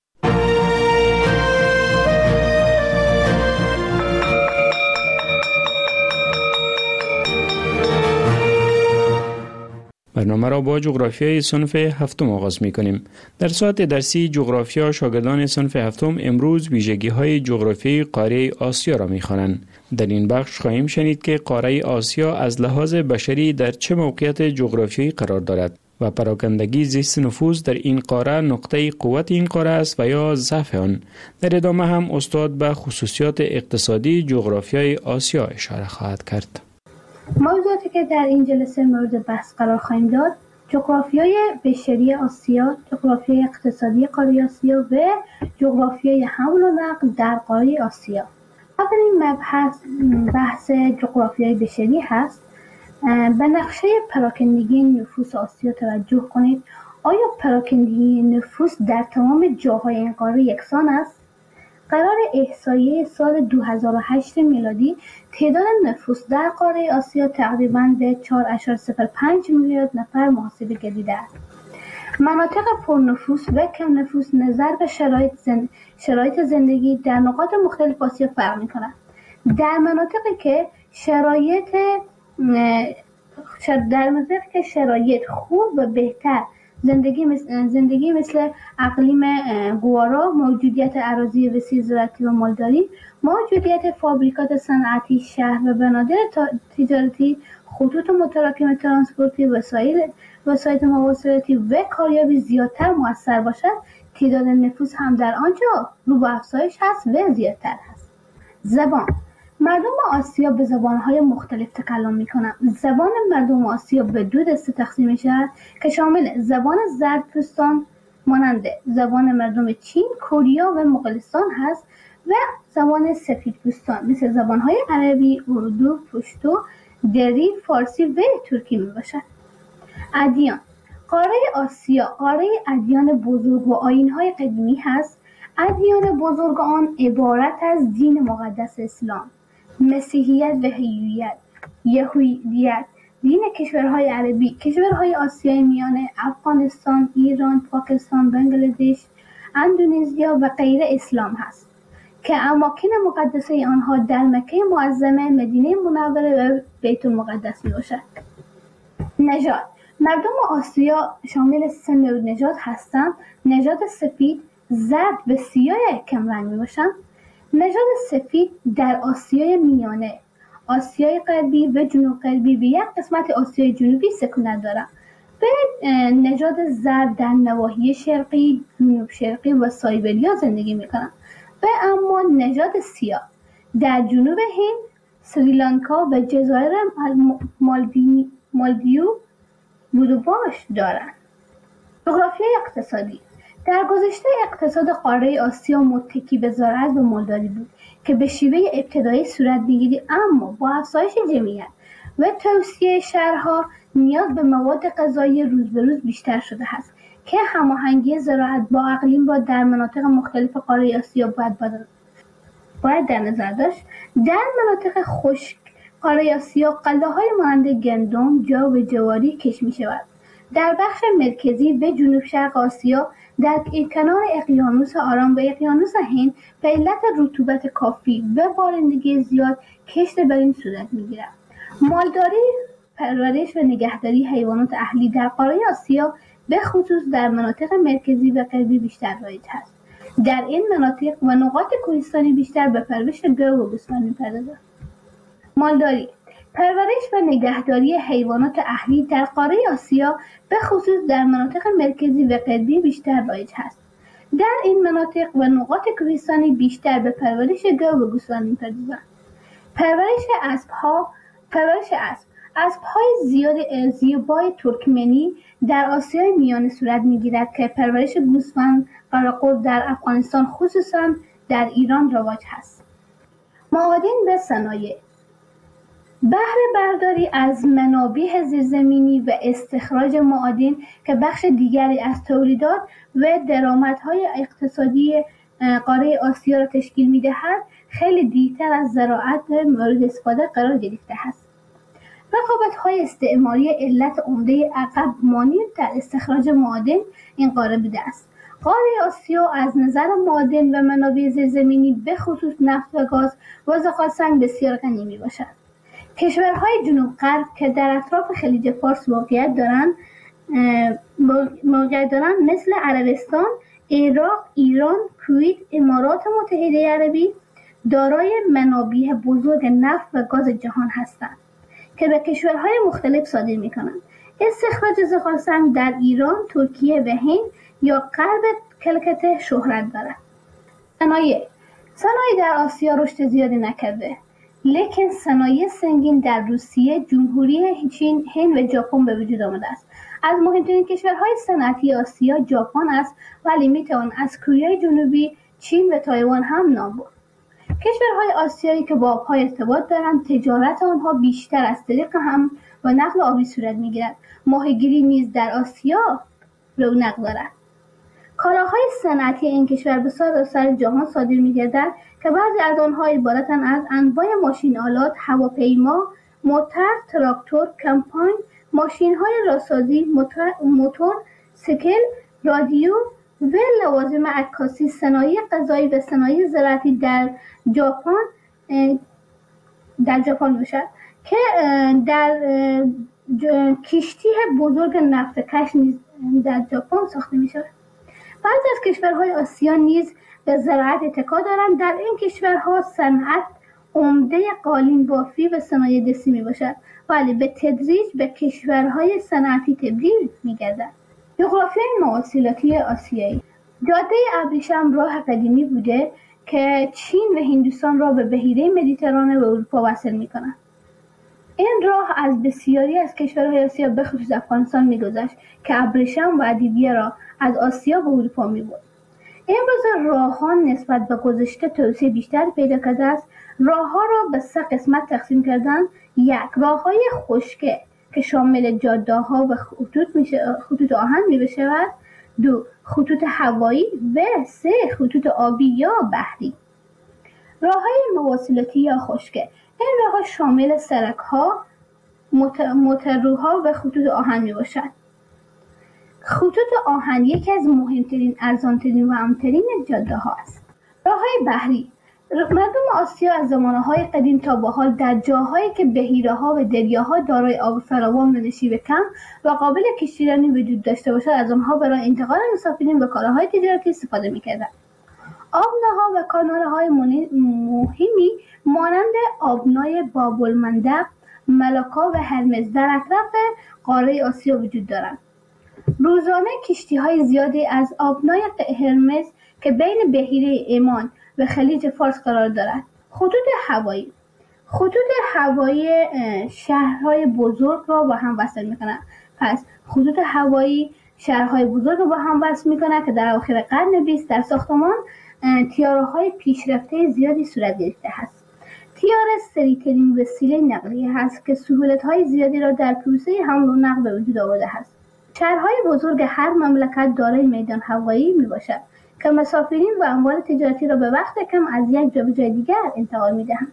برنامه را با جغرافیای صنف هفتم آغاز می کنیم. در ساعت درسی جغرافیا شاگردان صنف هفتم امروز ویژگی‌های جغرافیایی قاره آسیا را می خوانند. در این بخش خواهیم شنید که قاره آسیا از لحاظ بشری در چه موقعیت جغرافیایی قرار دارد و پراکندگی زیست نفوذ در این قاره نقطه قوت این قاره است و یا ضعف آن. در ادامه هم استاد به خصوصیات اقتصادی جغرافیای آسیا اشاره خواهد کرد. موضوعاتی که در این جلسه مورد بحث قرار خواهیم داد: جغرافیای بشری آسیا، جغرافیای اقتصادی قاره آسیا و جغرافیای حمل و نقل در قاره آسیا. اولین مبحث بحث جغرافیای بشری هست. به نقشه پراکندگی نفوس آسیا توجه کنید. آیا پراکندگی نفوس در تمام جاهای این قاره یکسان است؟ قرار احصایه سال 2008 میلادی تعداد نفوس در قاره آسیا تقریباً به 4.05 میلیارد نفر محاسبه گردیده است. مناطق پرنفوس و کم نفوس نظر به شرایط زندگی در نقاط مختلف آسیا فرق می‌کنند. در مناطقی که شرایط خوب و بهتر زندگی مثل اقلیم گوارا، موجودیت اراضی وسیع زراعتی و مالداری، موجودیت فابریکات صنعتی، شهر و بنادر تجارتی، خطوط متراکم ترانسپورتی، وسایل مواصلاتی و کاریابی زیادتر مؤثر باشد، تعداد نفوس هم در آنجا رو به افزایش هست و زیادتر هست. زبان: مردم آسیا به زبان‌های مختلف تکلم می‌کنند. زبان مردم آسیا به دو دسته تقسیم می‌شود که شامل زبان زردپوستان مانند زبان مردم چین، کره و مغولستان هست و زبان سفیدپوستان مثل زبان‌های عربی، اردو، پشتو، دری، فارسی و ترکی میباشد. ادیان: قاره آسیا قاره ادیان بزرگ و آیین‌های قدیمی هست. ادیان بزرگ آن عبارت از دین مقدس اسلام، مسیحیت و یهودیت، دین کشورهای عربی، کشورهای آسیای میانه، افغانستان، ایران، پاکستان، بنگلادش، اندونزیا و غیره اسلام هست که اماکن مقدسه آنها در مکه معظمه، مدینه منوره و بیت المقدس می باشد. نژاد: مردم آسیا شامل سه نوع نژاد هستند. نژاد سفید، زرد و سیاه کم رنگ می باشند. نژاد سفید در آسیای میانه، آسیای غربی و جنوب غربی و یک قسمت آسیای جنوبی سکونت دارند و نژاد زرد در نواحی شرقی، جنوب شرقی و سایبریا زندگی میکنند و اما نژاد سیاه در جنوب هند، سریلانکا و جزایر مالدیو بودوباش دارند. جغرافیای اقتصادی: در گذشته اقتصاد قاره آسیا متکی به زراعت و مالداری بود که به شیوه ابتدایی صورت می‌گیرد، اما با افزایش جمعیت و توسعه شهرها نیاز به مواد غذایی روز به روز بیشتر شده است که هماهنگی زراعت با اقلیم را در مناطق مختلف قاره آسیا باید در نظر داشت. در مناطق خشک قاره آسیا غله‌های مانند گندم، جو و جواری کشت می‌شود. در بخش مرکزی و جنوب شرق آسیا در کنار اقیانوس آرام و اقیانوس هند به علت رطوبت کافی و بارندگی زیاد کشت بر این صورت می‌گیرد. مالداری، پرورش و نگهداری حیوانات اهلی در قاره آسیا به خصوص در مناطق مرکزی و غربی بیشتر رایج است. در این مناطق و نقاط کوهستانی بیشتر به پرورش گاو و گوسفند می‌پردازند. مالداری، پرورش و نگهداری حیوانات اهلی در قاره آسیا به خصوص در مناطق مرکزی و غربی بیشتر رایج است. در این مناطق و نقاط کوهستانی بیشتر به پرورش گاو و گوسفند می‌پردازند. پرورش اسب: اسب‌های زیبای ترکمنی در آسیای میانه صورت می‌گیرد که پرورش گوسفند قراقور در افغانستان خصوصا در ایران رواج هست. معادن به صنایع: بهره برداری از منابع زیرزمینی و استخراج معادن که بخش دیگری از تولیدات و درآمدهای اقتصادی قاره آسیا را تشکیل می‌دهد، خیلی دیرتر از زراعت مورد استفاده قرار گرفته است. رقابت‌های استعماری علت عمده عقب مانی در استخراج معادن این قاره بوده است. قاره آسیا از نظر معادن و منابع زیرزمینی به خصوص نفت و گاز و زغالسنگ بسیار غنی میباشد. کشورهای جنوب غرب که در اطراف خلیج فارس موقعیت دارند مثل عربستان، عراق، ایران، کویت، امارات متحده عربی دارای منابع بزرگ نفت و گاز جهان هستند که به کشورهای مختلف صادر می‌کنند. استخراج زغالسنگ در ایران، ترکیه و هند یا غرب کلکته شهرت دارد. صنایع در آسیا رشد زیادی نکرده، لیکن صنایع سنگین در روسیه، جمهوری چین، هند و ژاپن به وجود آمده است. از مهمترین کشورهای صنعتی آسیا ژاپن است، ولی میتوان از کره جنوبی، چین و تایوان هم نام برد. کشورهای آسیایی که با آبها ارتباط دارند، تجارت آنها بیشتر از طریق هم و نقل آبی صورت میگیرد. ماهیگیری نیز در آسیا رونق دارد. کالاهای صنعتی این کشور به سراسر جهان صادر می‌گردد که بعضی از آنها عبارتند از انواع ماشین آلات، هواپیما، موتور، تراکتور، کمپاین، ماشین‌های راهسازی، موتور، سیکل، رادیو و لوازم عکاسی. صنایع غذایی و صنایع زراعتی در ژاپن باشد که در کشتی بزرگ نفت کش نیز در ژاپن ساخته می‌شود. بعضی از کشورهای آسیا نیز به زراعت اتکا دارند. در این کشورها صنعت عمده قالین بافی و صنایع دستی میباشد، ولی به تدریج به کشورهای صنعتی تبدیل میگردد. جغرافیای مواصلاتی آسیایی: جاده ابریشم راه قدیمی بوده که چین و هندوستان را به بحیره مدیترانه و اروپا وصل میکند. این راه از بسیاری از کشورهای آسیا به خصوص افغانستان میگذشت که ابریشم و ادویه را از آسیا به اروپا میبرد. امروز راه‌ها نسبت به گذشته توسعه بیشتر پیدا کرده است. راه‌ها را به 3 قسمت تقسیم کردند: 1. راه‌های خشکی که شامل جاده‌ها و خطوط آهن می‌شود. 2. خطوط هوایی و 3. خطوط آبی یا بحری. راه‌های مواصلاتی یا خشکی: این راه‌ها شامل سرک‌ها، موتورها و خطوط آهن میباشد. خطوط آهن یکی از مهمترین، ارزانترین و امن‌ترین جاده‌ها است. راه‌های بحری: مردم آسیا از زمانه‌های قدیم تا به حال در جاهایی که بحیره‌ها و دریاها دارای آب فراوان و نشیب کم و قابل کشتیرانی وجود داشته باشد، از آنها برای انتقال مسافرین و کالاهای تجارتی استفاده می‌کردند. آبناها و کانال‌های مهمی مانند آبنای باب‌المندب، ملاکا و هرمز در اطراف قاره آسیا وجود دارند. روزانه کشتی‌های زیادی از آبنای هرمز که بین بحیره عمان و خلیج فارس قرار دارد. خطوط هوایی شهرهای بزرگ را با هم وصل می‌کنند. پس خطوط هوایی شهرهای بزرگ را با هم وصل می‌کند که در اواخر قرن 20 در ساختمان طیاره‌های پیشرفته زیادی صورت گرفته است. طیاره سریع‌ترین وسیله نقلیه است که سهولت‌های زیادی را در پروسه حمل و نقل به وجود آورده است. شهرهای بزرگ هر مملکت دارای میدان هوایی میباشد که مسافرین و اموال تجارتی را به وقت کم از یک جا به جای دیگر انتقال میدهند.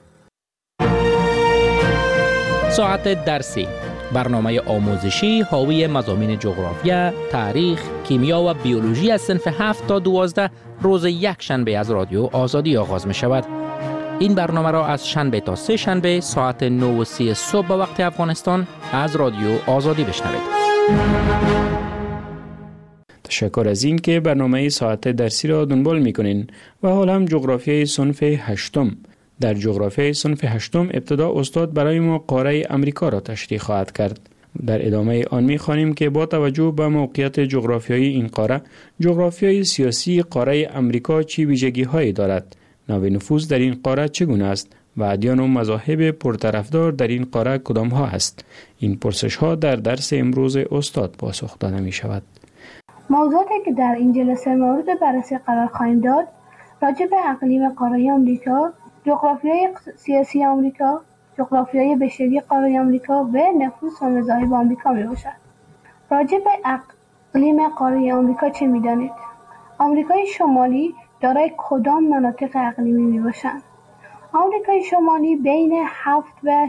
ساعت درسی، برنامه آموزشی حاوی مضامین جغرافیا، تاریخ، کیمیا و بیولوژی از صنف 7 تا 12 روز یک شنبه از رادیو آزادی آغاز می شود. این برنامه را از شنبه تا 3 شنبه ساعت 9:30 صبح به وقت افغانستان از رادیو آزادی بشنوید. تشکر از این که برنامه ساعت درسی را دنبال میکنین و حالا هم جغرافیای صنف 8. در جغرافیای صنف 8 ابتدا استاد برای ما قاره امریکا را تشریح خواهد کرد. در ادامه آن می‌خوانیم که با توجه به موقعیت جغرافیایی این قاره، جغرافیای سیاسی قاره امریکا چه ویژگی‌هایی دارد؟ نوع نفوذ در این قاره چگونه است و ادیان و مذاهب پرطرفدار در این قاره کدام ها است؟ این پرسش ها در درس امروز استاد پاسخ داده می شود. موضوعاتی که در این جلسه مورد بررسی قرار خواهیم داد راجع به اقلیم قاره آمریکا، جغرافیای سیاسی آمریکا، جغرافیای بشری قاره آمریکا و نفوس و مذاهب آمریکا می باشد. راجع به اقلیم قاره آمریکا چه می دانید؟ آمریکای شمالی دارای کدام مناطق اقلیمی می باشند؟ آمریکای شمالی بین 7 و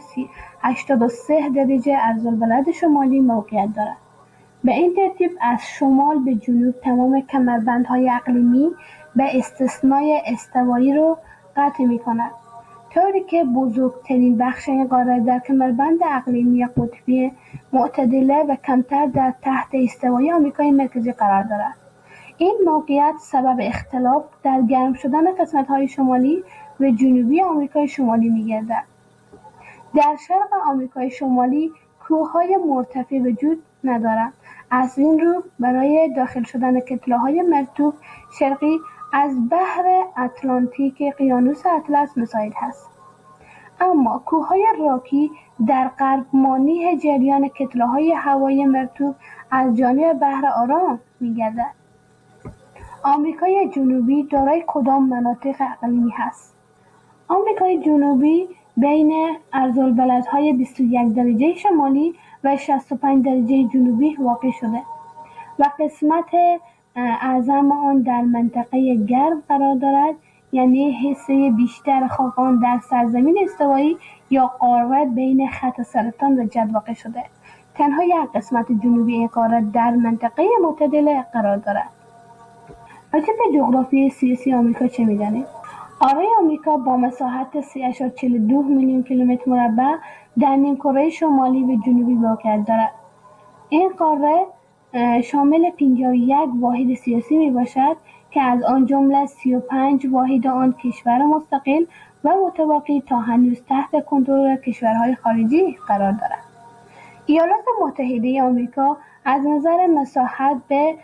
83 درجه عرض‌البلد شمالی موقعیت دارد. به این ترتیب از شمال به جنوب تمام کمربندهای اقلیمی به استثنای استوایی رو قطع می کند، طوری که بزرگترین بخش این قاره در کمربند اقلیمی قطبی معتدله و کمتر در تحت استوایی آمریکای مرکزی قرار دارد. این موقعیت سبب اختلاف در گرم شدن قسمت‌های شمالی و جنوبی آمریکای شمالی می‌گردد. در شرق آمریکای شمالی کوه‌های مرتفع وجود ندارند. از این رو برای داخل شدن کتله‌های مرطوب شرقی از بحر اتلانتیک اقیانوس اطلس مساعد است. اما کوه‌های راکی در غرب مانع جریان کتله‌های هوایی مرطوب از جانب بحر آرام می‌گردد. آمریکای جنوبی دارای کدام مناطق اقلیمی هست؟ آمریکای جنوبی بین عرض‌البلدهای 21 درجه شمالی و 65 درجه جنوبی واقع شده و قسمت اعظم آن در منطقه گرم قرار دارد، یعنی حصه بیشتر خاک آن در سرزمین استوایی یا قاره بین خط سرطان و جد واقع شده. تنها یک قسمت جنوبی این قاره در منطقه معتدله قرار دارد. راجع به جغرافیای سیاسی آمریکا چه می‌دانید؟ قاره آمریکا با مساحت 3.42 میلیون کیلومتر مربع در نیمکره شمالی و جنوبی موقعیت دارد. این قاره شامل 51 واحد سیاسی میباشد که از آن جمله 35 واحد آن کشور مستقل و متواقی تا هنوز تحت کنترل کشورهای خارجی قرار دارد. ایالات متحده آمریکا از نظر مساحت به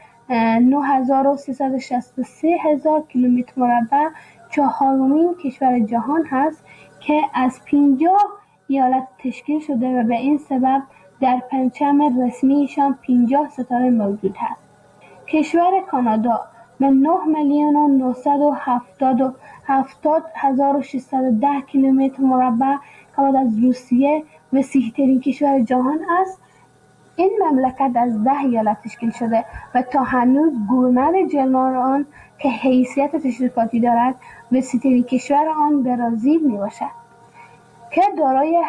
9363,000 کیلومتر مربع چهارمین کشور جهان هست که از 50 ایالت تشکیل شده و به این سبب در پرچم رسمیشان 50 ستاره موجود هست. کشور کانادا به 9,970,610 کیلومتر مربع که بعد از روسیه وسیع‌ترین کشور جهان است. این مملکت از 10 ایالت تشکیل شده و تا هنوز گورنر جنرال آن که حیثیت تشریفاتی دارد وسیع‌ترین کشور آن برزیل میباشد که دارای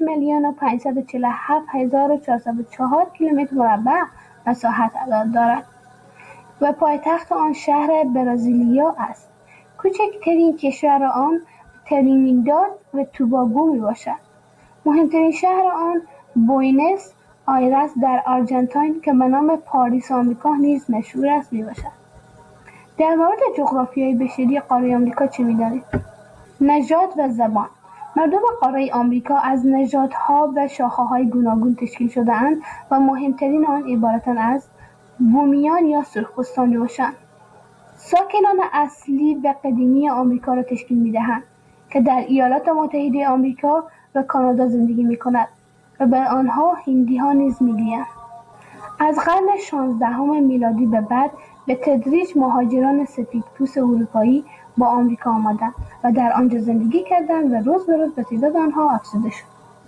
8,547,404 کیلومتر مربع مساحت دارد و پایتخت آن شهر برزیلیا است. کوچکترین کشور آن ترینیداد و توباگو میباشد. مهمترین شهر آن بوینس آیرس در آرژانتین که به نام پاریس آمریکا نیز مشهور است میباشد. در مورد جغرافیای بشری قاره آمریکا چه می‌دانید؟ نژاد و زبان. مردم قاره آمریکا از نژادها و شاخه‌های گوناگون تشکیل شده‌اند و مهمترین آن عبارتند از بومیان یا سرخپوستان باشند. ساکنان اصلی و قدیمی آمریکا را تشکیل می‌دهند که در ایالات متحده آمریکا و کانادا زندگی می‌کنند و به آنها هندی‌ها نیز می‌گویند. از قرن 16 میلادی به بعد به تدریج مهاجران سفیدپوست اروپایی با آمریکا آمدند و در آنجا زندگی کردند و روز به روز به تعداد آنها افزوده شد.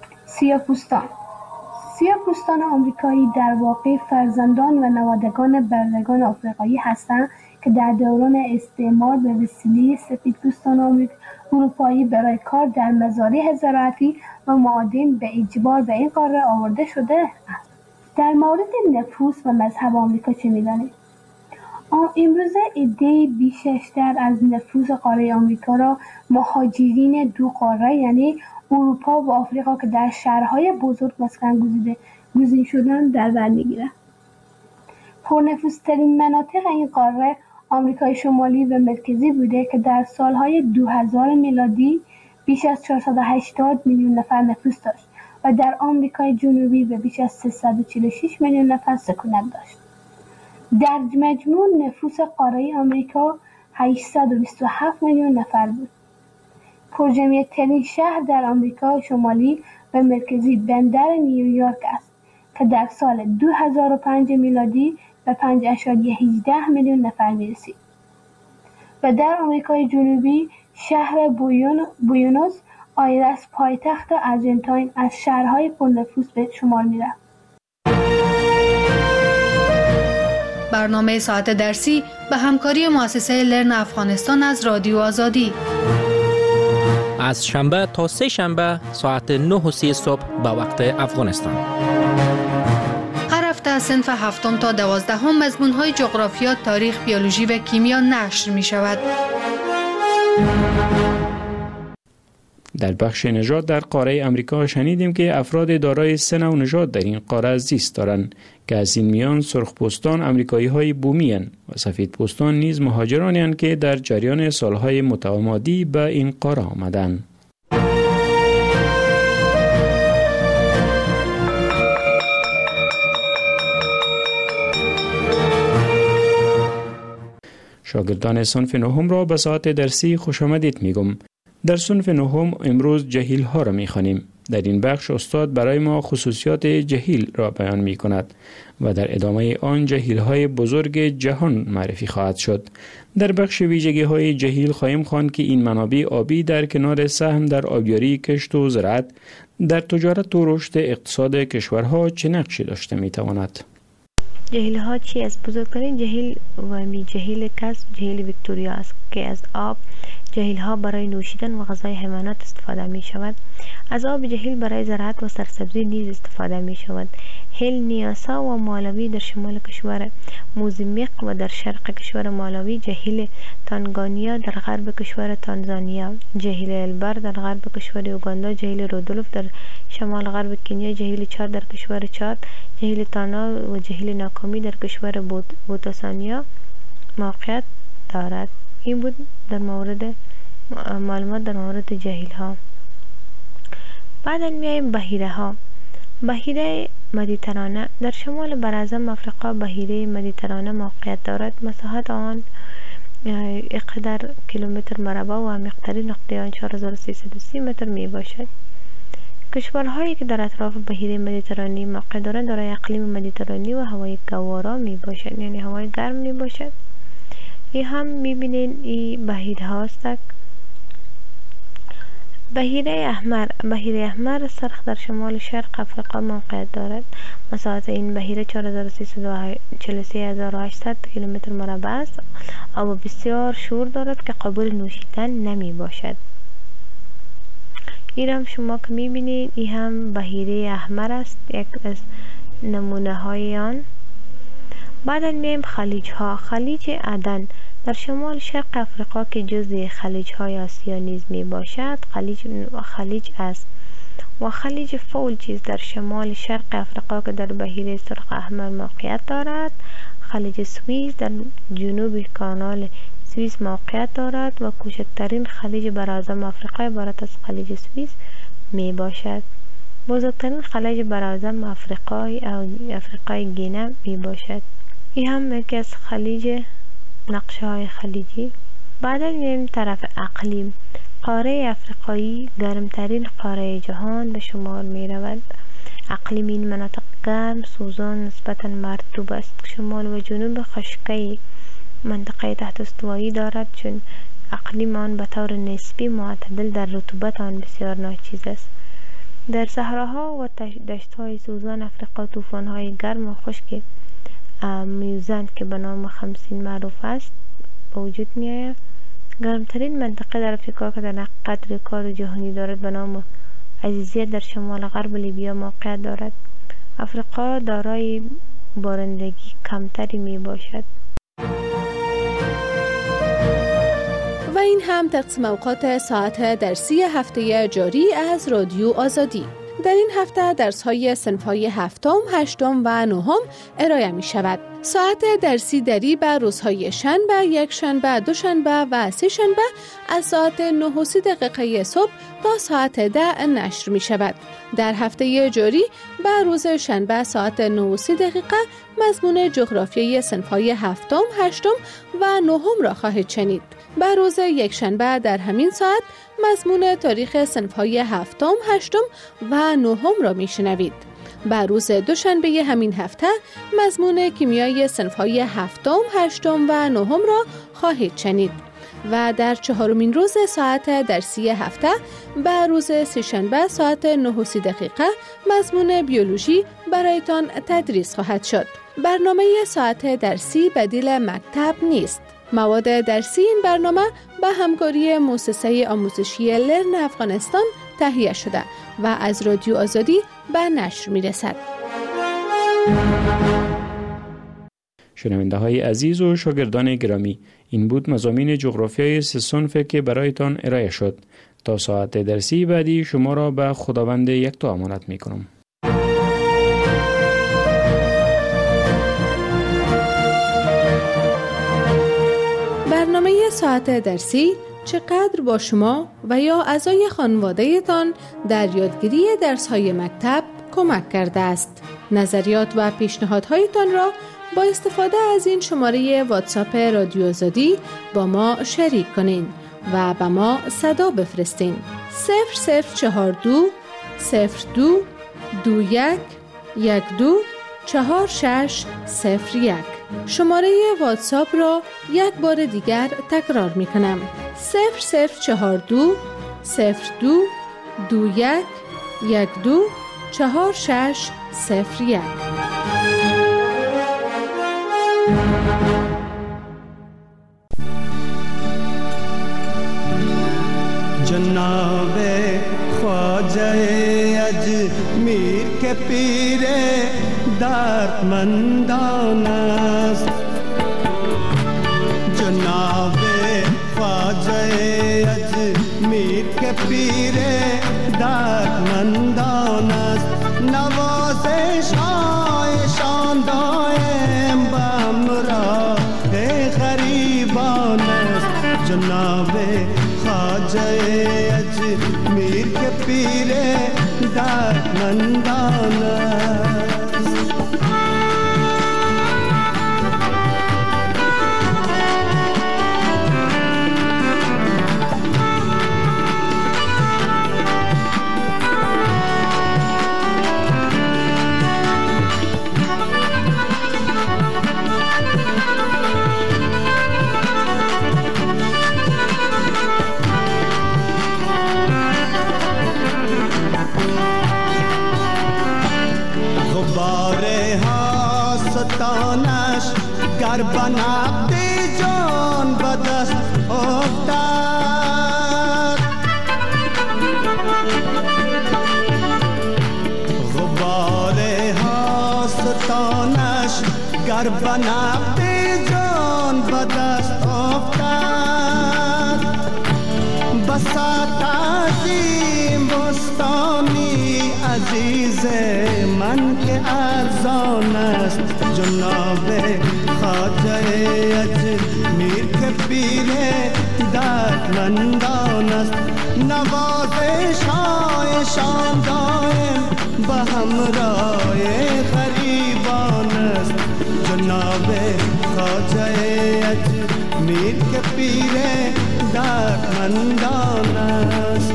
سیاه‌پوستان آمریکایی در واقع فرزندان و نوادگان برندگان آفریقایی هستند که در دوران استعمار به وسیله سفیدپوستان اروپایی برای کار در مزارع زراعتی و معادن به اجبار به این قاره آورده شده است. در مورد نفوس و مذهب آمریکا چه می‌دانید؟ امروزه عده‌ای بیشتر از نفوس قاره آمریکا را مهاجرین دو قاره یعنی اروپا و آفریقا که در شهرهای بزرگ مسکن گزین شدند در بر می‌گیرند. پرنفوذترین مناطق این قاره آمریکای شمالی و مرکزی بوده که در سالهای 2000 میلادی بیش از 480 میلیون نفر نفوذ داشت و در آمریکای جنوبی به بیش از 346 میلیون نفر سکونت داشت. در مجموع نفوس قاره آمریکا 827 میلیون نفر بود. پرجمعیت‌ترین شهر در آمریکا شمالی و مرکزی بندر نیویورک است که در سال 2005 میلادی به 5.18 میلیون نفر می‌رسید و در آمریکای جنوبی شهر بوینوس آیرس پایتخت آرژانتین از شهرهای پرنفوذ به شمار می‌رفت. برنامه ساعت درسی به همکاری مؤسسه لرن افغانستان از رادیو آزادی از شنبه تا سه شنبه ساعت 9:30 صبح به وقت افغانستان. هر هفته از صنف 7 تا 12 مضمون‌های جغرافیا، تاریخ، بیولوژی و کیمیا نشر می‌شود. در بخش نژاد در قاره امریکا شنیدیم که افراد دارای 3 نوع نژاد در این قاره زیست دارند که از این میان سرخپوستان امریکایی‌های بومی اند و سفیدپوستان نیز مهاجرانی اند که در جریان سالهای متمادی به این قاره آمدند. شاگردان صنف نهم را به ساعت درسی خوش آمدید میگم. در صنف نهم امروز جهیل ها را میخوانیم. در این بخش استاد برای ما خصوصیات جهیل را بیان می کند و در ادامه آن جهیل های بزرگ جهان معرفی خواهد شد. در بخش ویژگی های جهیل خواهیم خواند که این منابع آبی در کنار سهم در آبیاری، کشت و زراعت در تجارت و رشد اقتصاد کشورها چه نقشی داشته می تواند. جهیل ها چی است؟ بزرگترین جهیل و می جهیل کسب جهیل ویکتوریا است که از آب جهیل ها برای نوشیدن و غذای حیوانات استفاده می شود. از آب جهیل برای زراعت و سرسبزی نیز استفاده می شود. هیل نیاسا و مالاوی در شمال کشور موزامبیق و در شرق کشور مالاوی، جهیل تانگانیا در غرب کشور تانزانیا، جهیل البر در غرب کشور اوگاندا، جهیل رودولف در شمال غرب کنیا، جهیل چاد در کشور چاد، جهیل تانا و جهیل ناکامی در کشور بوتسوانیا موقعیت دارد. این بود در مورد معلومات در مورد جهیل ها. بعدا میایم بحیره ها. بحیره مدیترانه در شمال براعظم افریقا بحیره مدیترانه موقعیت دارد. مساحت آن 11 کیلومتر مربع و عمیق‌ترین نقطه آن 4330 متر می باشد. کشورهایی که در اطراف بحیره مدیترانه موقع دارند دارای اقلیم مدیترانه و هوای گوارا می باشد، یعنی هوای گرم می باشد. این هم میبینین این بحیره هاست. بحیره احمر سرخ در شمال شرق افریقا موقعیت دارد. مساحت این بحیره 43,800 کیلومتر مربع است. آب بسیار شور دارد که قابل نوشیدن نمی باشد. این هم شما که میبینید این هم بحیره احمر است، یک از نمونه های آن. بعدا میایم خلیج ها. خلیج عدن در شمال شرق افریقا که جزء خلیج های آسیا نیز می باشد خلیج است و خلیج فولجیز در شمال شرق افریقا که در بحیره سرخ احمر موقعیت دارد. خلیج سوئیس در جنوب کانال سوئیس موقعیت دارد و کوچکترین خلیج براعظم افریقا عبارت از خلیج سوئیس می باشد. بزرگترین خلیج براعظم افریقای گینه می باشد. این هم یکی از خلیج نقشه های خلیجی. بعدا میریم طرف اقلیم. قاره افریقایی گرمترین قاره جهان به شمار می رود. اقلیم این مناطق گرم، سوزان، نسبتا مرطوب است. شمال و جنوب خشکی منطقه تحت استوایی دارد چون اقلیم آن به طور نسبی معتدل در رطوبت آن بسیار ناچیز است. در صحراها و دشت‌های سوزان افریقا طوفان‌های گرم و خشک میوزند که به نام خمسین معروف است وجود می‌آید. گرمترین منطقه در افریقا که در حقیقت رکورد جهانی دارد به نام عزیزیت در شمال غرب لیبیا موقعیت دارد. افریقا دارای بارندگی کمتری می باشد. و این هم تقسیم اوقات ساعت درسی هفته جاری از رادیو آزادی. در این هفته درس‌های صنف‌های 7م، 8م و 9م ارائه می شود. ساعت درسی دری به روزهای شنبه، یکشنبه، دوشنبه و سه شنبه از ساعت 9:30 صبح تا ساعت 10 نشر می شود. در هفته جاری به روز شنبه ساعت 9:30 مضمون جغرافیای صنف‌های هفتم، هشتم و نهم را خواهید شنید. به روز یکشنبه در همین ساعت مضمون تاریخ صنف‌های هفتم، هشتم و نهم را می شنوید. به روز دوشنبه همین هفته مضمون کیمیای صنف‌های هفتم، هشتم و نهم را خواهید شنید و در چهارمین روز ساعت درسی هفته به روز سه‌شنبه ساعت 9:30 مضمون بیولوژی برایتان تدریس خواهد شد. برنامه ساعت درسی بدیل مکتب نیست. مواد درسی این برنامه به همکاری مؤسسه آموزشی لرن افغانستان تهیه شده و از رادیو آزادی به نشر می رسد. شنونده های عزیز و شاگردان گرامی، این بود مضامین جغرافیای سه صنف که برایتان ارائه شد. تا ساعت درسی بعدی شما را به خداوند یکتا امانت می کنم. برنامه ساعت درسی چقدر با شما و یا اعضای خانواده‌تان در یادگیری درس‌های مکتب کمک کرده است. نظریات و پیشنهادهایتان را با استفاده از این شماره واتساپ رادیو آزادی با ما شریک کنین و به ما صدا بفرستین. 0042 02 21 12 4601. شماره واتساپ را یک بار دیگر تکرار می کنم. 0042 02 21 12 4601. جناب خواجه اجمیر کے پیر دردمندان است. جناب خواجه اجمیر کے پیر دردمندان است. نوازش هایشان دائم به همراه غریبان است. جناب خواجه اجمیر کے پیر دردمندان است. گر بنابدی جان بدست افتاد. غبار هاستانش گر بنابدی جان بدست افتاد. بساط عظیم بستانی عزیز من که ارزان است. جناب خواجه اجمیر کے پیر دردمندان است. نوازش هایشان دائم به همراه غریبان است. جناب خواجه اجمیر کے پیر دردمندان است.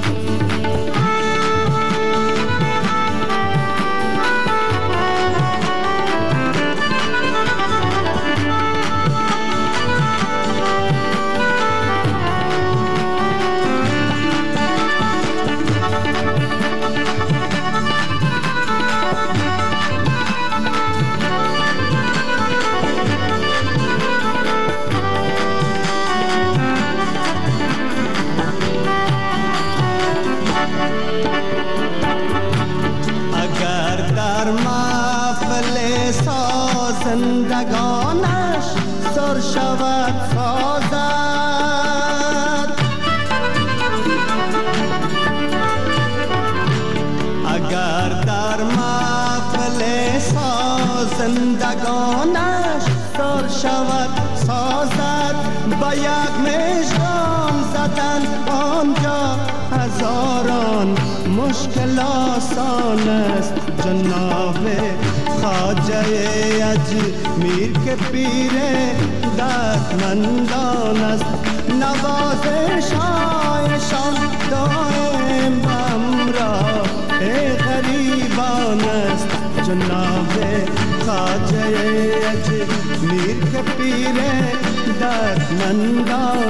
جان مشکل آسان است. جناب خواجه اجمیر که پیر دردمندان است. نوازش هایشان دائم همراه غریبان است. جناب خواجه اجمیر که پیر دردمندان